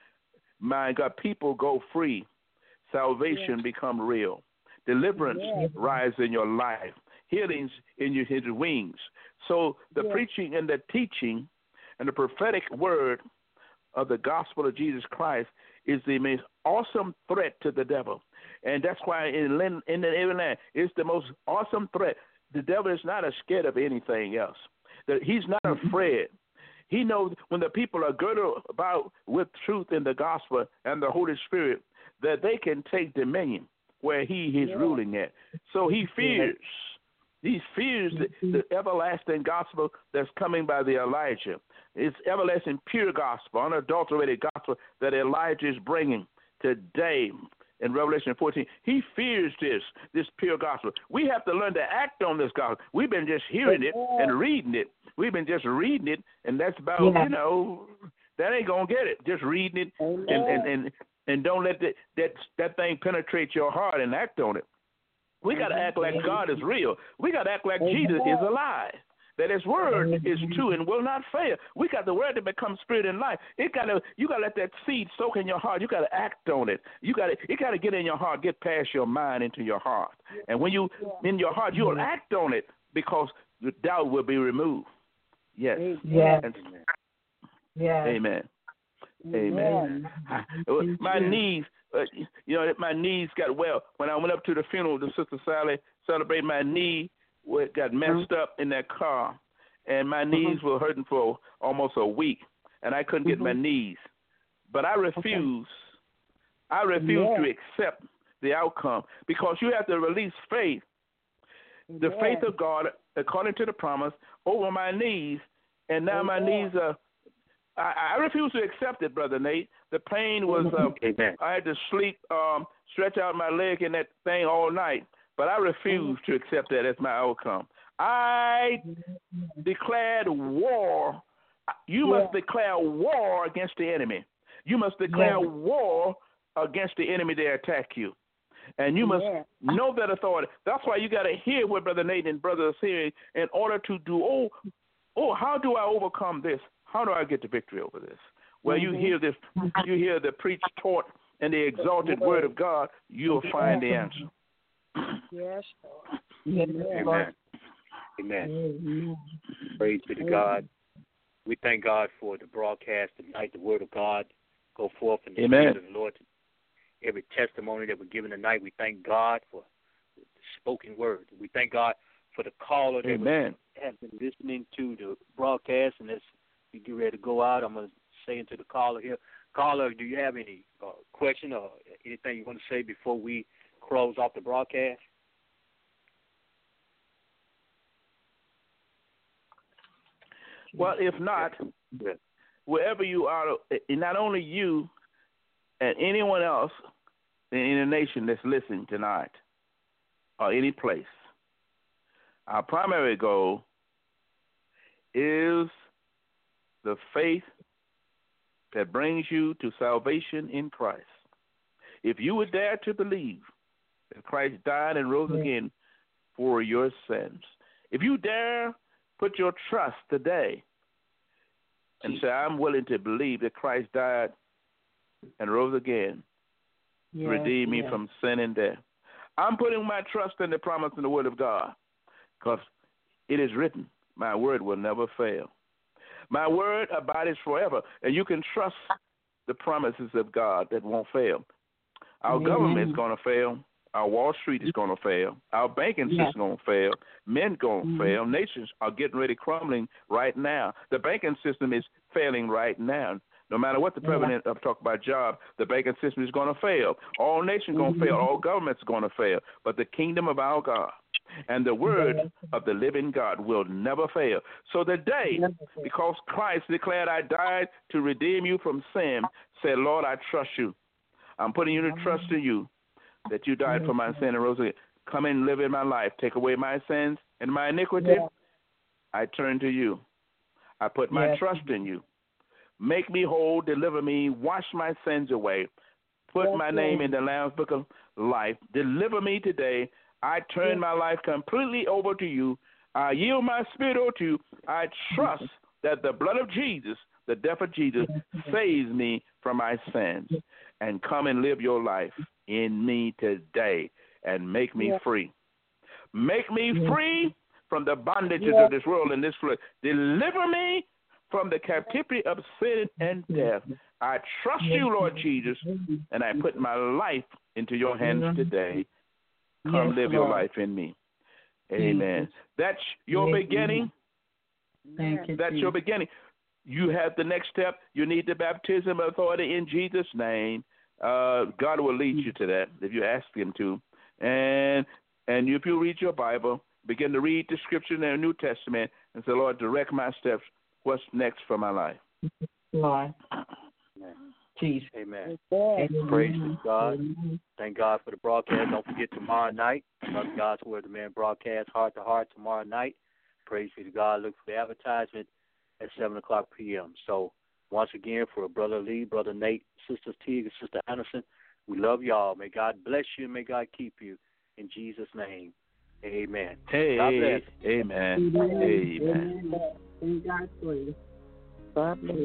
My God, people go free. Salvation become real. Deliverance rise in your life. Healings in your his wings. So the preaching and the teaching and the prophetic word of the gospel of Jesus Christ is the most awesome threat to the devil. And that's why in the every land, it's the most awesome threat. The devil is not scared of anything else. He's not afraid. He knows when the people are girded about with truth in the gospel and the Holy Spirit, that they can take dominion where he is ruling at. So he fears. He fears the everlasting gospel that's coming by the Elijah. It's everlasting pure gospel, unadulterated gospel that Elijah is bringing today in Revelation 14. He fears this pure gospel. We have to learn to act on this gospel. We've been just hearing it and reading it. We've been just reading it, and that's about, that ain't going to get it. Just reading it and don't let that thing penetrate your heart and act on it. We got to act like God is real. We got to act like Jesus is alive, that his word is true and will not fail. We got the word to become spirit and life. You got to let that seed soak in your heart. You got to act on it. It got to get in your heart, get past your mind into your heart. And when you in your heart, you'll act on it because the doubt will be removed. Yes. Yes. Yes. Amen. Amen. My knees, my knees got well. When I went up to the funeral to Sister Sally, celebrate, my knee got messed up in that car, and my knees were hurting for almost a week, and I couldn't get my knees. But I refuse. I refuse to accept the outcome because you have to release faith, the faith of God according to the promise over my knees, and now my knees are. I refuse to accept it, Brother Nate. The pain was, I had to sleep, stretch out my leg in that thing all night, but I refuse to accept that as my outcome. I declared war. You must declare war against the enemy. You must declare war against the enemy that attack you. And you must know that authority. That's why you got to hear what Brother Nate and Brother are saying in order to do, how do I overcome this? How do I get the victory over this? Well, you hear this, you hear the preached, taught, and the exalted word of God, you'll find the answer. Yes. Amen. Amen. Praise be to God. We thank God for the broadcast tonight. The word of God go forth in the name of the Lord. Every testimony that we're given tonight, we thank God for the spoken word. We thank God for the caller that has been listening to the broadcast, and as we get ready to go out, I'm going to say into the caller here. Caller, do you have any question or anything you want to say before we close off the broadcast? Well, if not, wherever you are, not only you and anyone else in the nation that's listening tonight or any place, our primary goal is the faith that brings you to salvation in Christ. If you would dare to believe that Christ died and rose again for your sins. If you dare put your trust today and say, I'm willing to believe that Christ died and rose again to redeem me from sin and death. I'm putting my trust in the promise and the word of God, because it is written, my word will never fail. My word abides forever, and you can trust the promises of God that won't fail. Our government is going to fail. Our Wall Street is going to fail. Our banking system is going to fail. Men going to fail. Nations are getting ready crumbling right now. The banking system is failing right now. No matter what the president talk about job, the banking system is going to fail. All nations going to fail. All governments are going to fail. But the kingdom of our God and the word of the living God will never fail. So today, because Christ declared, I died to redeem you from sin, said, Lord, I trust you. I'm putting you to trust in you, that you died for my sin and rose again. Come and live in my life. Take away my sins and my iniquity. I turn to you. I put my trust in you. Make me whole, deliver me, wash my sins away. Put my name in the Lamb's Book of Life. Deliver me today. I turn my life completely over to you. I yield my spirit over to you. I trust that the blood of Jesus, the death of Jesus, saves me from my sins. And come and live your life in me today and make me free. Make me free from the bondages of this world and this flesh. Deliver me from the captivity of sin and death. I trust you, Lord Jesus, and I put my life into your hands today. Come live your life in me. Amen. That's your beginning. Thank you. That's your beginning. You have the next step. You need the baptism of authority in Jesus' name. God will lead you to that if you ask him to. And if you read your Bible, begin to read the scripture in the New Testament and say, Lord, direct my steps. What's next for my life? Lord. Jesus. Amen. Praise God. Thank God for the broadcast. Don't forget tomorrow night, another God's Word of Man broadcast, Heart to Heart, tomorrow night. Praise be to God. Look for the advertisement at 7 o'clock p.m. So, once again, for Brother Lee, Brother Nate, Sister Teague, and Sister Anderson, we love y'all. May God bless you and may God keep you. In Jesus' name, amen. God bless. Amen. Amen. In God's way. God bless.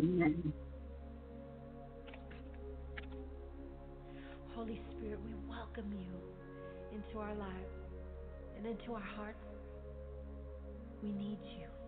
Holy Spirit, we welcome you into our lives and into our hearts. We need you.